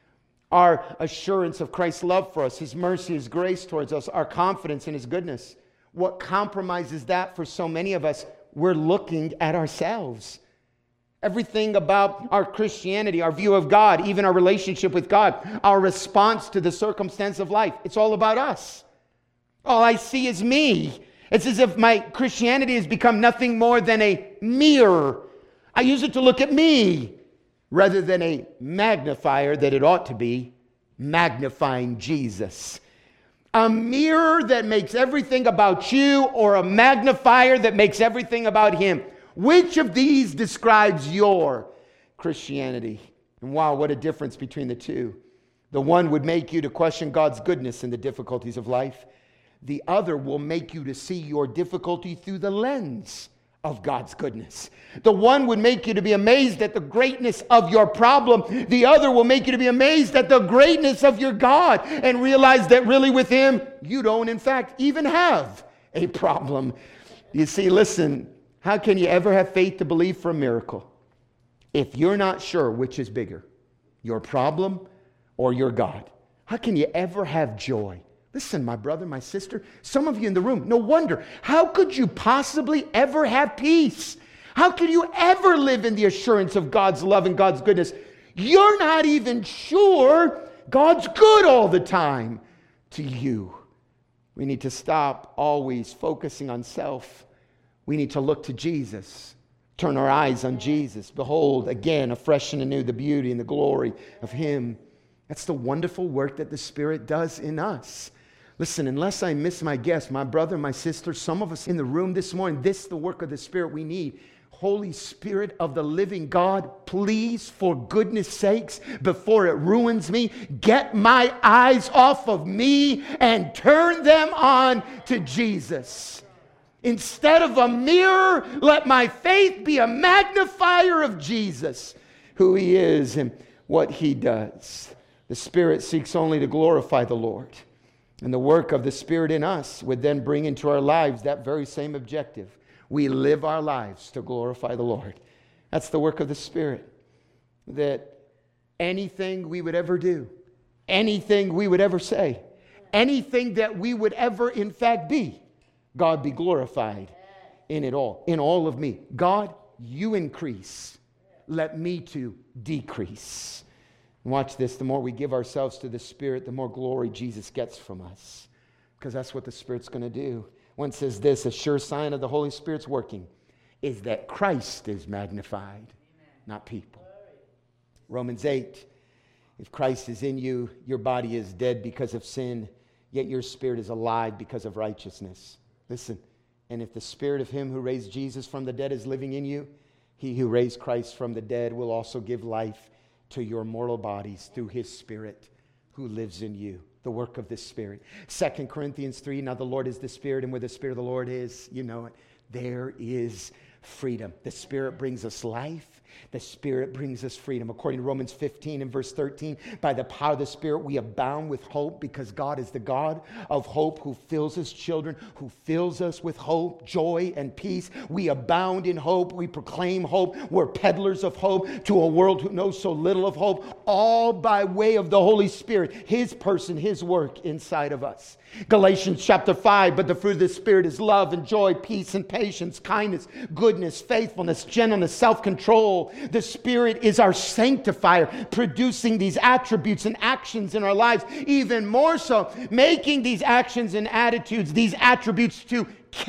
Our assurance of Christ's love for us, His mercy, His grace towards us, our confidence in His goodness. What compromises that for so many of us? We're looking at ourselves. Everything about our Christianity, our view of God, even our relationship with God, our response to the circumstance of life, it's all about us. All I see is me. It's as if my Christianity has become nothing more than a mirror. I use it to look at me rather than a magnifier that it ought to be, magnifying Jesus. A mirror that makes everything about you, or a magnifier that makes everything about him? Which of these describes your Christianity? And wow, what a difference between the two. The one would make you to question God's goodness in the difficulties of life. The other will make you to see your difficulty through the lens of God's goodness. The one would make you to be amazed at the greatness of your problem. The other will make you to be amazed at the greatness of your God and realize that really with him, you don't in fact even have a problem. You see, listen, how can you ever have faith to believe for a miracle if you're not sure which is bigger, your problem or your God? How can you ever have joy? Listen, my brother, my sister, some of you in the room, no wonder. How could you possibly ever have peace? How could you ever live in the assurance of God's love and God's goodness? You're not even sure God's good all the time to you. We need to stop always focusing on self. We need to look to Jesus. Turn our eyes on Jesus. Behold, again, afresh and anew, the beauty and the glory of him. That's the wonderful work that the Spirit does in us. Listen, unless I miss my guess, my brother, my sister, some of us in the room this morning, this is the work of the Spirit we need. Holy Spirit of the living God, please, for goodness sakes, before it ruins me, get my eyes off of me and turn them on to Jesus. Instead of a mirror, let my faith be a magnifier of Jesus, who he is and what he does. The Spirit seeks only to glorify the Lord. And the work of the Spirit in us would then bring into our lives that very same objective. We live our lives to glorify the Lord. That's the work of the Spirit. That anything we would ever do, anything we would ever say, anything that we would ever in fact be, God be glorified in it all, in all of me. God, you increase. Let me too decrease. Watch this. The more we give ourselves to the Spirit, the more glory Jesus gets from us. Because that's what the Spirit's going to do. One says this, a sure sign of the Holy Spirit's working is that Christ is magnified, amen, not people. Romans eight, if Christ is in you, your body is dead because of sin, yet your spirit is alive because of righteousness. Listen, and if the Spirit of him who raised Jesus from the dead is living in you, he who raised Christ from the dead will also give life to your mortal bodies through his Spirit who lives in you. The work of the Spirit. Second Corinthians three, now the Lord is the Spirit, and where the Spirit of the Lord is, you know it, there is freedom. The Spirit brings us life. The Spirit brings us freedom. According to Romans fifteen and verse thirteen, by the power of the Spirit we abound with hope, because God is the God of hope who fills his children, who fills us with hope, joy, and peace. We abound in hope. We proclaim hope. We're peddlers of hope to a world who knows so little of hope, all by way of the Holy Spirit, his person, his work inside of us. Galatians chapter five, but the fruit of the Spirit is love and joy, peace and patience, kindness, goodness, faithfulness, gentleness, self-control. The Spirit is our sanctifier, producing these attributes and actions in our lives, even more so, making these actions and attitudes, these attributes to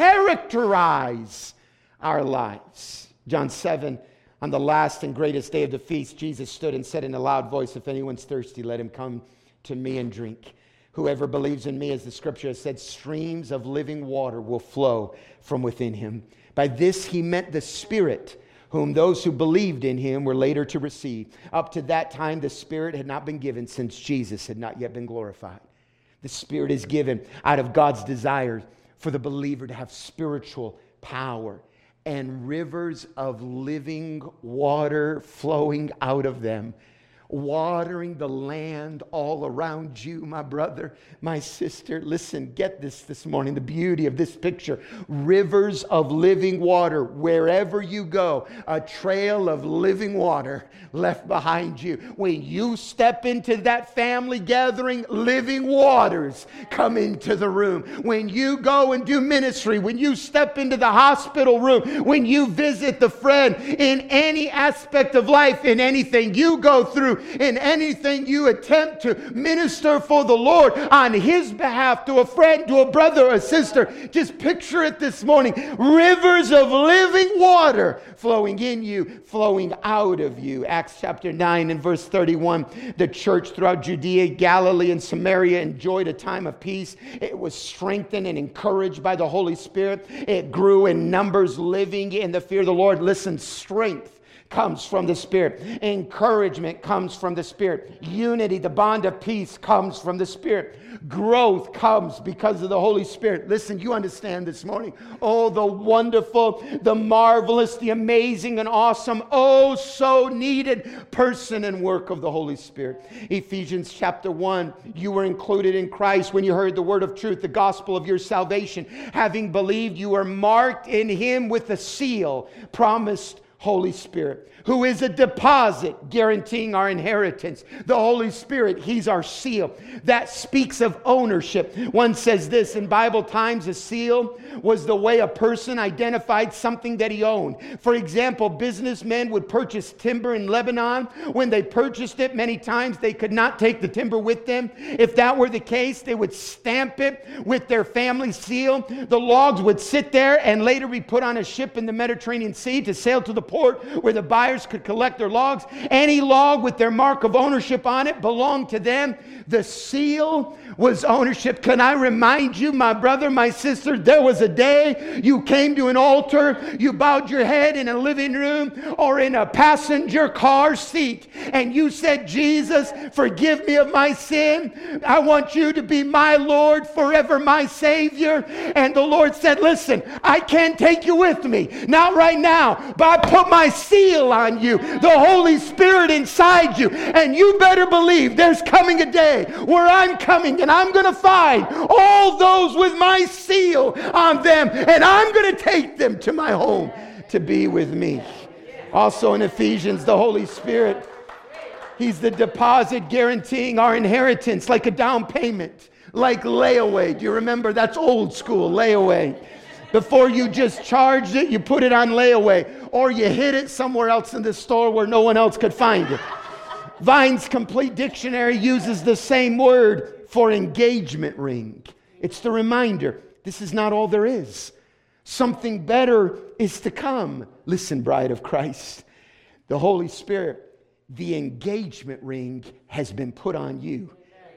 characterize our lives. John seven, on the last and greatest day of the feast, Jesus stood and said in a loud voice, if anyone's thirsty, let him come to me and drink. Whoever believes in me, as the scripture has said, streams of living water will flow from within him. By this he meant the Spirit, whom those who believed in him were later to receive. Up to that time, the Spirit had not been given, since Jesus had not yet been glorified. The Spirit is given out of God's desire for the believer to have spiritual power and rivers of living water flowing out of them, watering the land all around you, my brother, my sister. Listen, get this this morning, the beauty of this picture. Rivers of living water, wherever you go, a trail of living water left behind you. When you step into that family gathering, living waters come into the room. When you go and do ministry, when you step into the hospital room, when you visit the friend, in any aspect of life, in anything you go through, in anything you attempt to minister for the Lord on His behalf to a friend, to a brother, a sister. Just picture it this morning. Rivers of living water flowing in you, flowing out of you. Acts chapter nine and verse thirty-one. The church throughout Judea, Galilee, and Samaria enjoyed a time of peace. It was strengthened and encouraged by the Holy Spirit. It grew in numbers, living in the fear of the Lord. Listen, strength comes from the Spirit. Encouragement comes from the Spirit. Unity, the bond of peace, comes from the Spirit. Growth comes because of the Holy Spirit. Listen, you understand this morning. Oh, the wonderful, the marvelous, the amazing and awesome, oh, so needed person and work of the Holy Spirit. Ephesians chapter one, you were included in Christ when you heard the word of truth, the gospel of your salvation. Having believed, you are marked in Him with a seal promised Holy Spirit, who is a deposit guaranteeing our inheritance. The Holy Spirit, He's our seal. That speaks of ownership. One says this, in Bible times, a seal was the way a person identified something that he owned. For example, businessmen would purchase timber in Lebanon. When they purchased it, many times they could not take the timber with them. If that were the case, they would stamp it with their family seal. The logs would sit there and later be put on a ship in the Mediterranean Sea to sail to the port where the buyers could collect their logs. Any log with their mark of ownership on it belonged to them. The seal was ownership. Can I remind you, my brother, my sister, there was a day you came to an altar, you bowed your head in a living room or in a passenger car seat, and you said, Jesus, forgive me of my sin. I want you to be my Lord, forever my Savior. And the Lord said, listen, I can't take you with me, not right now, but I put my seal on you, the Holy Spirit inside you, and you better believe there's coming a day where I'm coming and I'm going to find all those with my seal on them, and I'm going to take them to my home to be with me. Also in Ephesians, the Holy Spirit, He's the deposit guaranteeing our inheritance, like a down payment, like layaway. Do you remember? That's old school, layaway. Before you just charged it, you put it on layaway, or you hid it somewhere else in the store where no one else could find it. Vine's Complete Dictionary uses the same word for engagement ring. It's the reminder, this is not all there is. Something better is to come. Listen, bride of Christ, the Holy Spirit, the engagement ring has been put on you.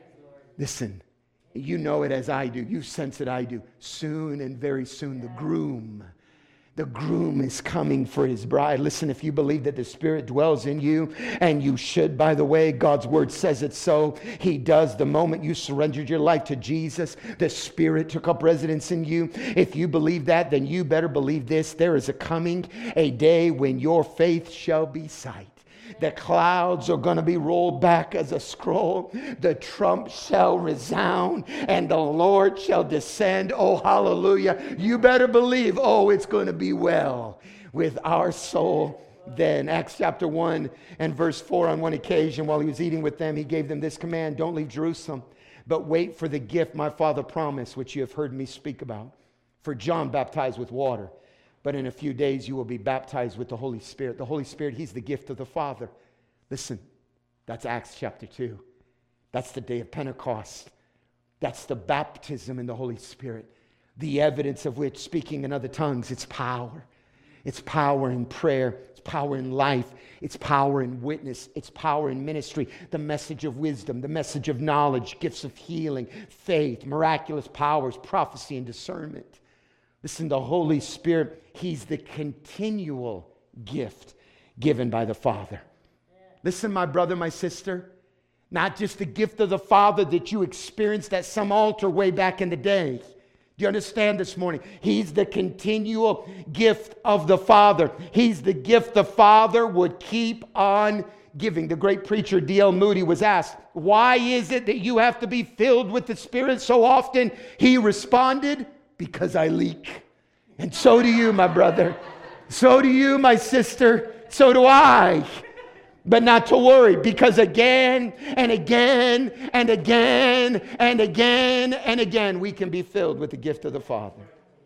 Listen, you know it as I do. You sense it, I do. Soon and very soon, the groom, the groom is coming for his bride. Listen, if you believe that the Spirit dwells in you, and you should, by the way, God's word says it so. He does. The moment you surrendered your life to Jesus, the Spirit took up residence in you. If you believe that, then you better believe this. There is a coming, a day when your faith shall be sight. The clouds are going to be rolled back as a scroll. The trump shall resound and the Lord shall descend. Oh, hallelujah. You better believe, oh, it's going to be well with our soul. Then Acts chapter one and verse four, on one occasion while he was eating with them, he gave them this command: don't leave Jerusalem, but wait for the gift my Father promised, which you have heard me speak about. For John baptized with water, but in a few days you will be baptized with the Holy Spirit. The Holy Spirit, He's the gift of the Father. Listen, that's Acts chapter two. That's the day of Pentecost. That's the baptism in the Holy Spirit. The evidence of which, speaking in other tongues, it's power. It's power in prayer. It's power in life. It's power in witness. It's power in ministry. The message of wisdom, the message of knowledge, gifts of healing, faith, miraculous powers, prophecy, and discernment. Listen, the Holy Spirit, He's the continual gift given by the Father. Listen, my brother, my sister, not just the gift of the Father that you experienced at some altar way back in the day. Do you understand this morning? He's the continual gift of the Father. He's the gift the Father would keep on giving. The great preacher D L Moody was asked, why is it that you have to be filled with the Spirit so often? He responded, because I leak. And so do you, my brother. So do you, my sister. So do I. But not to worry, because again and again and again and again and again, we can be filled with the gift of the Father.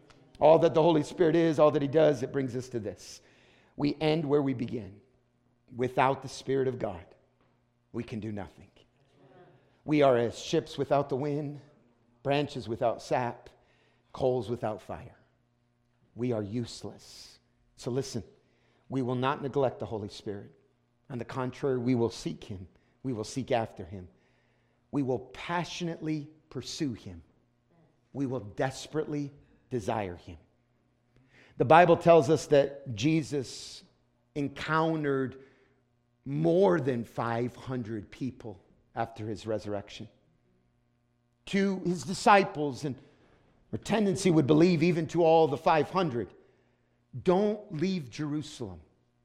All that the Holy Spirit is, all that He does, it brings us to this. We end where we begin. Without the Spirit of God, we can do nothing. We are as ships without the wind, branches without sap, coals without fire. We are useless. So listen, we will not neglect the Holy Spirit. On the contrary, we will seek him. We will seek after him. We will passionately pursue him. We will desperately desire him. The Bible tells us that Jesus encountered more than five hundred people after his resurrection. To his disciples, and our tendency would believe even to all the five hundred, don't leave Jerusalem.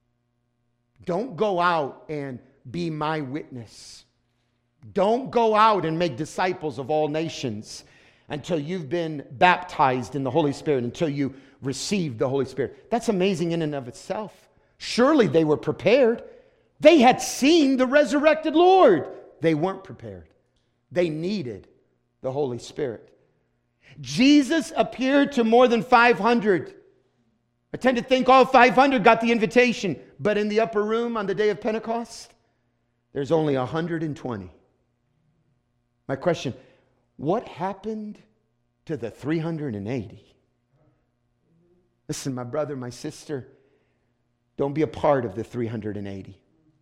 Don't go out and be my witness. Don't go out and make disciples of all nations until you've been baptized in the Holy Spirit, until you received the Holy Spirit. That's amazing in and of itself. Surely they were prepared. They had seen the resurrected Lord. They weren't prepared. They needed the Holy Spirit. Jesus appeared to more than five hundred. I tend to think all five hundred got the invitation, but in the upper room on the day of Pentecost, there's only one hundred twenty. My question, what happened to the three hundred eighty? Listen, my brother, my sister, don't be a part of the three hundred eighty.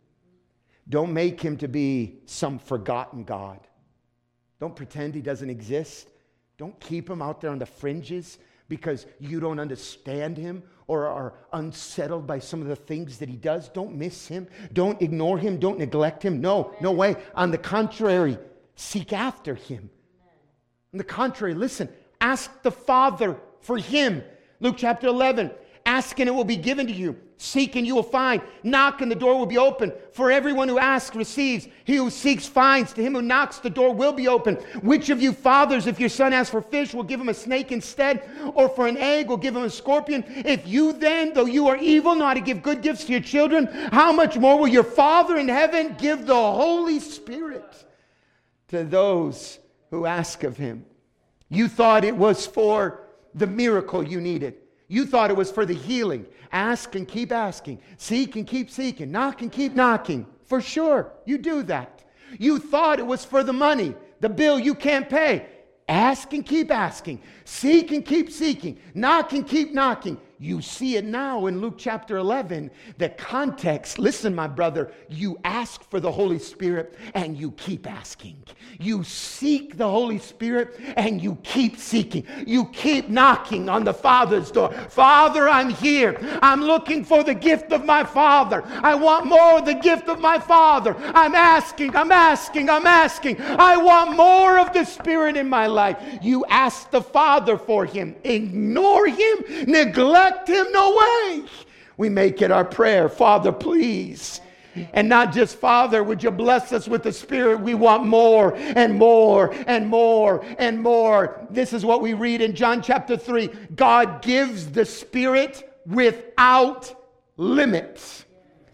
Don't make him to be some forgotten God. Don't pretend he doesn't exist. Don't keep him out there on the fringes because you don't understand him or are unsettled by some of the things that he does. Don't miss him. Don't ignore him. Don't neglect him. No, no way. On the contrary, seek after him. On the contrary, listen, ask the Father for him. Luke chapter eleven, ask and it will be given to you. Seek and you will find. Knock and the door will be open. For everyone who asks receives. He who seeks finds. To him who knocks, the door will be open. Which of you fathers, if your son asks for fish, will give him a snake instead? Or for an egg, will give him a scorpion? If you then, though you are evil, know how to give good gifts to your children, how much more will your Father in heaven give the Holy Spirit to those who ask of him? You thought it was for the miracle you needed. You thought it was for the healing. Ask and keep asking. Seek and keep seeking. Knock and keep knocking. For sure, you do that. You thought it was for the money, the bill you can't pay. Ask and keep asking. Seek and keep seeking. Knock and keep knocking. You see it now in Luke chapter eleven. The context, listen, my brother, you ask for the Holy Spirit and you keep asking. You seek the Holy Spirit and you keep seeking. You keep knocking on the Father's door. Father, I'm here. I'm looking for the gift of my Father. I want more of the gift of my Father. I'm asking, I'm asking, I'm asking. I want more of the Spirit in my life. You ask the Father for him. Ignore him. Neglect him. No way. We make it our prayer, Father, please. And not just, Father, would you bless us with the Spirit? We want more and more and more and more. This is what we read in John chapter three. God gives the Spirit without limits.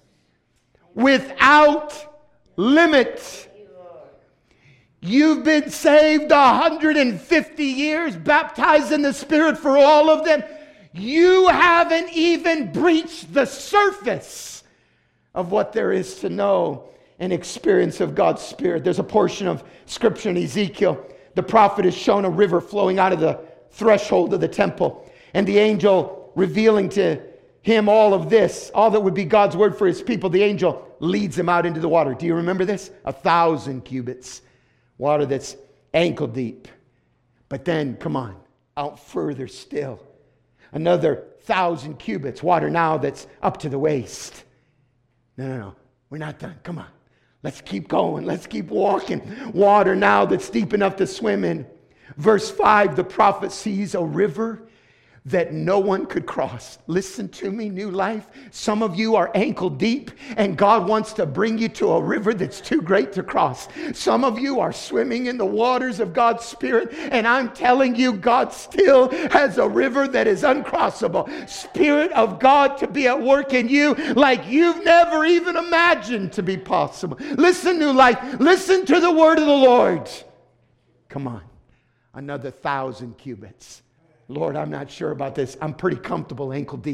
Without limits. You've been saved one hundred fifty years, baptized in the Spirit for all of them. You haven't even breached the surface of what there is to know and experience of God's Spirit. There's a portion of Scripture in Ezekiel. The prophet is shown a river flowing out of the threshold of the temple. And the angel revealing to him all of this, all that would be God's word for his people, the angel leads him out into the water. Do you remember this? A thousand cubits. Water that's ankle deep. But then, come on, out further still. Another thousand cubits. Water now that's up to the waist. No, no, no. We're not done. Come on. Let's keep going. Let's keep walking. Water now that's deep enough to swim in. Verse five, the prophet sees a river that no one could cross. Listen to me, New Life. Some of you are ankle deep and God wants to bring you to a river that's too great to cross. Some of you are swimming in the waters of God's Spirit, and I'm telling you, God still has a river that is uncrossable. Spirit of God to be at work in you like you've never even imagined to be possible. Listen, New Life. Listen to the word of the Lord. Come on. Another thousand cubits. Lord, I'm not sure about this. I'm pretty comfortable ankle deep.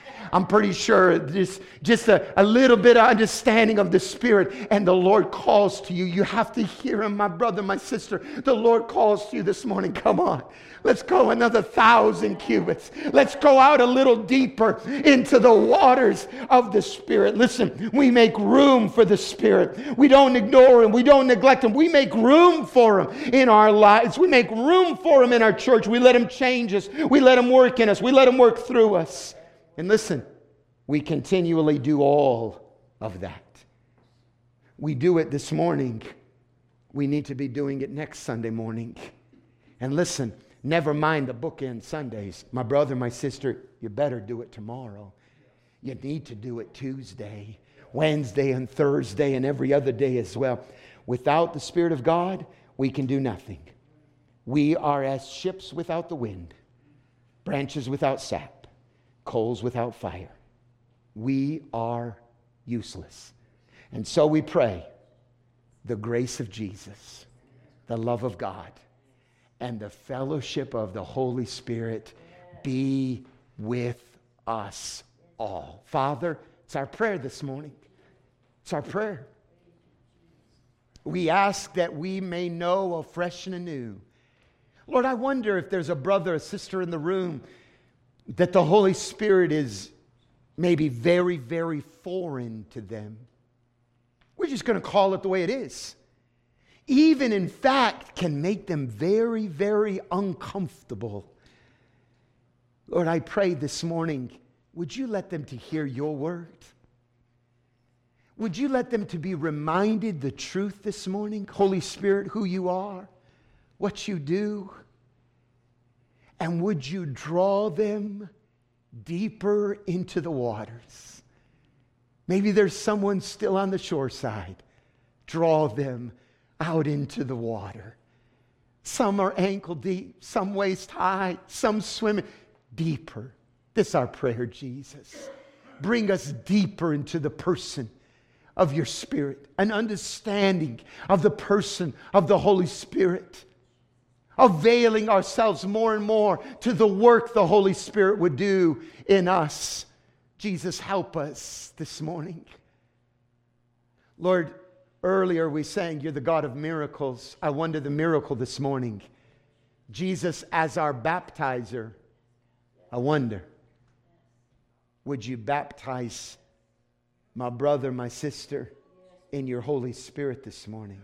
I'm pretty sure just, just a, a little bit of understanding of the Spirit, and the Lord calls to you. You have to hear Him, my brother, my sister. The Lord calls to you this morning. Come on. Let's go another thousand cubits. Let's go out a little deeper into the waters of the Spirit. Listen, we make room for the Spirit. We don't ignore Him. We don't neglect Him. We make room for Him in our lives. We make room for Him in our church. We let Him change us. We let Him work in us. We let Him work through us. And listen, we continually do all of that. We do it this morning. We need to be doing it next Sunday morning. And listen, never mind the bookend Sundays. My brother, my sister, you better do it tomorrow. You need to do it Tuesday, Wednesday, and Thursday, and every other day as well. Without the Spirit of God, we can do nothing. We are as ships without the wind, branches without sap, coals without fire. We are useless. And so we pray the grace of Jesus, the love of God, and the fellowship of the Holy Spirit be with us all. Father, it's our prayer this morning. It's our prayer. We ask that we may know afresh and anew. Lord, I wonder if there's a brother or sister in the room that the Holy Spirit is maybe very, very foreign to them. We're just going to call it the way it is. Even in fact can make them very, very uncomfortable. Lord, I pray this morning, would you let them to hear your word? Would you let them to be reminded the truth this morning? Holy Spirit, who you are, what you do. And would you draw them deeper into the waters? Maybe there's someone still on the shore side. Draw them out into the water. Some are ankle deep, some waist high, some swimming deeper. This is our prayer, Jesus. Bring us deeper into the person of your Spirit, an understanding of the person of the Holy Spirit. Availing ourselves more and more to the work the Holy Spirit would do in us. Jesus, help us this morning. Lord, earlier we sang, you're the God of miracles. I wonder the miracle this morning. Jesus as our baptizer. I wonder, would you baptize my brother, my sister in your Holy Spirit this morning?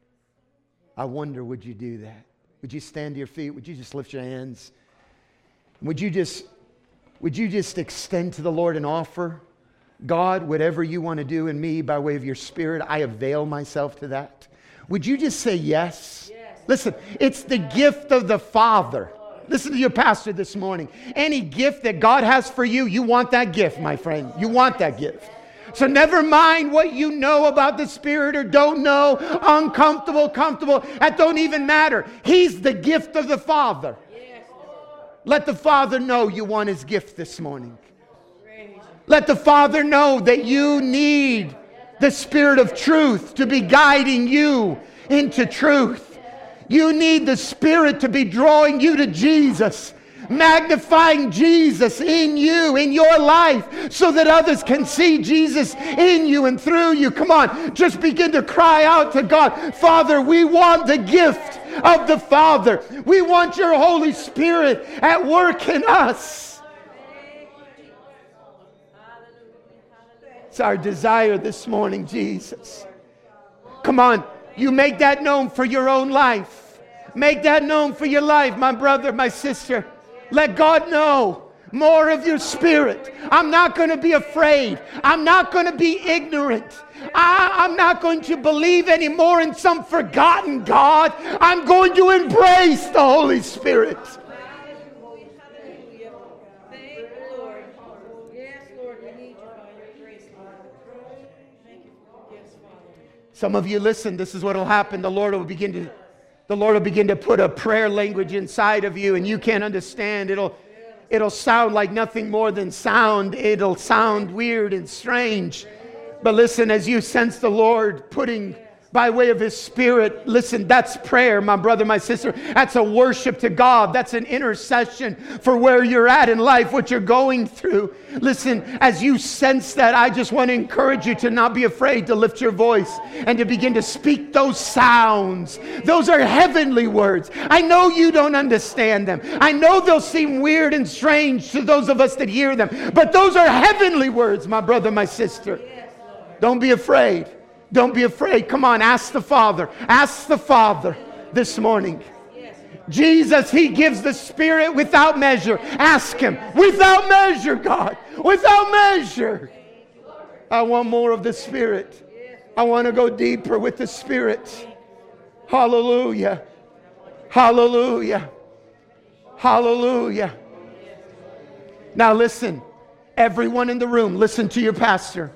I wonder, would you do that? Would you stand to your feet? Would you just lift your hands? Would you just, would you just extend to the Lord an offer? God, whatever you want to do in me by way of your Spirit, I avail myself to that. Would you just say yes? Yes. Listen, it's the gift of the Father. Listen to your pastor this morning. Any gift that God has for you, you want that gift, my friend. You want that gift. So never mind what you know about the Spirit or don't know, uncomfortable, comfortable, that don't even matter. He's the gift of the Father. Let the Father know you want His gift this morning. Let the Father know that you need the Spirit of truth to be guiding you into truth. You need the Spirit to be drawing you to Jesus, magnifying Jesus in you, in your life, so that others can see Jesus in you and through you. Come on, just begin to cry out to God. Father, we want the gift of the Father. We want your Holy Spirit at work in us. It's our desire this morning, Jesus. Come on, you make that known for your own life. Make that known for your life, my brother, my sister. Let God know more of your Spirit. I'm not going to be afraid. I'm not going to be ignorant. I, I'm not going to believe anymore in some forgotten God. I'm going to embrace the Holy Spirit. Some of you listen, this is what will happen. The Lord will begin to The Lord will begin to put a prayer language inside of you and you can't understand. It'll, it'll sound like nothing more than sound. It'll sound weird and strange. But listen, as you sense the Lord putting by way of His Spirit. Listen, that's prayer, my brother, my sister. That's a worship to God. That's an intercession for where you're at in life, what you're going through. Listen, as you sense that, I just want to encourage you to not be afraid to lift your voice and to begin to speak those sounds. Those are heavenly words. I know you don't understand them. I know they'll seem weird and strange to those of us that hear them, but those are heavenly words, my brother, my sister. Don't be afraid. Don't be afraid. Come on, ask the Father. Ask the Father this morning. Jesus, He gives the Spirit without measure. Ask Him. Without measure, God. Without measure. I want more of the Spirit. I want to go deeper with the Spirit. Hallelujah. Hallelujah. Hallelujah. Now listen. Everyone in the room, listen to your pastor.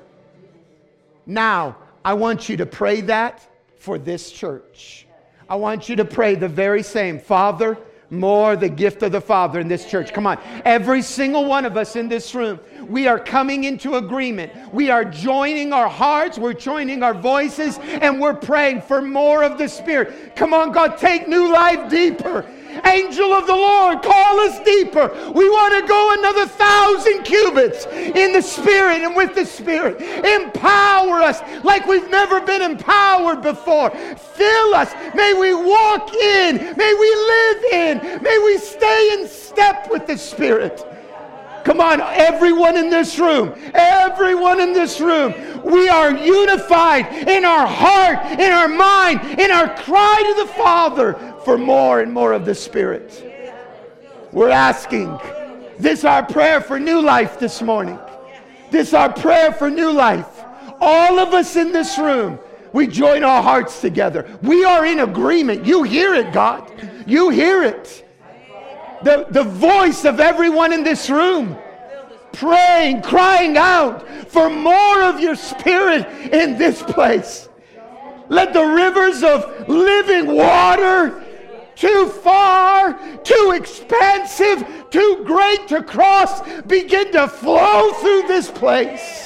Now, I want you to pray that for this church. I want you to pray the very same. Father, more the gift of the Father in this church. Come on. Every single one of us in this room, we are coming into agreement. We are joining our hearts. We're joining our voices. And we're praying for more of the Spirit. Come on, God, take New Life deeper. Angel of the Lord, call us deeper. We want to go another thousand cubits in the Spirit and with the Spirit. Empower us like we've never been empowered before. Fill us. May we walk in. May we live in. May we stay in step with the Spirit. Come on, everyone in this room, everyone in this room, we are unified in our heart, in our mind, in our cry to the Father for more and more of the Spirit. We're asking. This is our prayer for New Life this morning. This is our prayer for New Life. All of us in this room, we join our hearts together. We are in agreement. You hear it, God. You hear it. The, the voice of everyone in this room praying, crying out for more of your Spirit in this place. Let the rivers of living water, too far, too expansive, too great to cross, begin to flow through this place.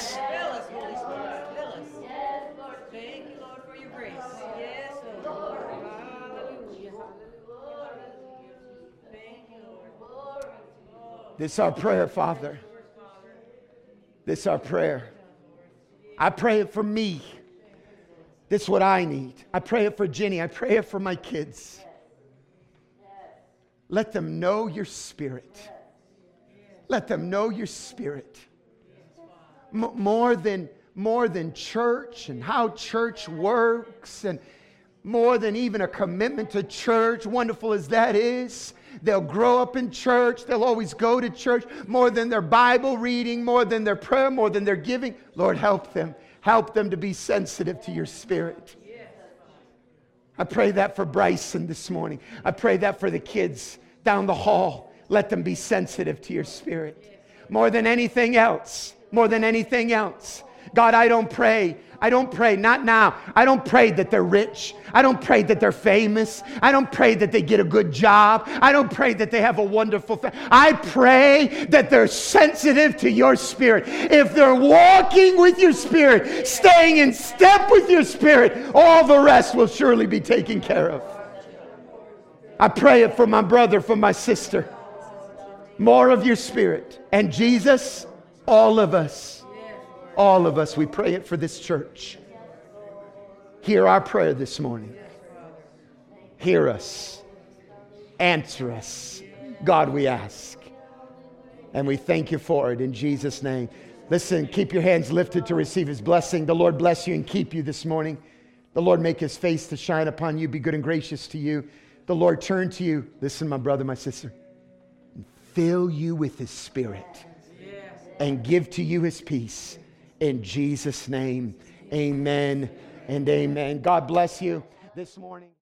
This is our prayer, Father. This is our prayer. I pray it for me. This is what I need. I pray it for Jenny. I pray it for my kids. Let them know your Spirit. Let them know your Spirit. M- more than, more than church and how church works, and more than even a commitment to church, wonderful as that is. They'll grow up in church. They'll always go to church. More than their Bible reading, more than their prayer, more than their giving. Lord, help them. Help them to be sensitive to your Spirit. I pray that for Bryson this morning. I pray that for the kids down the hall. Let them be sensitive to your Spirit. More than anything else. More than anything else. God, I don't pray. I don't pray, not now. I don't pray that they're rich. I don't pray that they're famous. I don't pray that they get a good job. I don't pray that they have a wonderful thing. I pray that they're sensitive to your Spirit. If they're walking with your Spirit, staying in step with your Spirit, all the rest will surely be taken care of. I pray it for my brother, for my sister. More of your Spirit. And Jesus, all of us. All of us, we pray it for this church. Hear our prayer this morning. Hear us. Answer us. God, we ask. And we thank you for it in Jesus' name. Listen, keep your hands lifted to receive His blessing. The Lord bless you and keep you this morning. The Lord make His face to shine upon you, be good and gracious to you. The Lord turn to you. Listen, my brother, my sister. And fill you with His Spirit. And give to you His peace. In Jesus' name, amen and amen. God bless you this morning.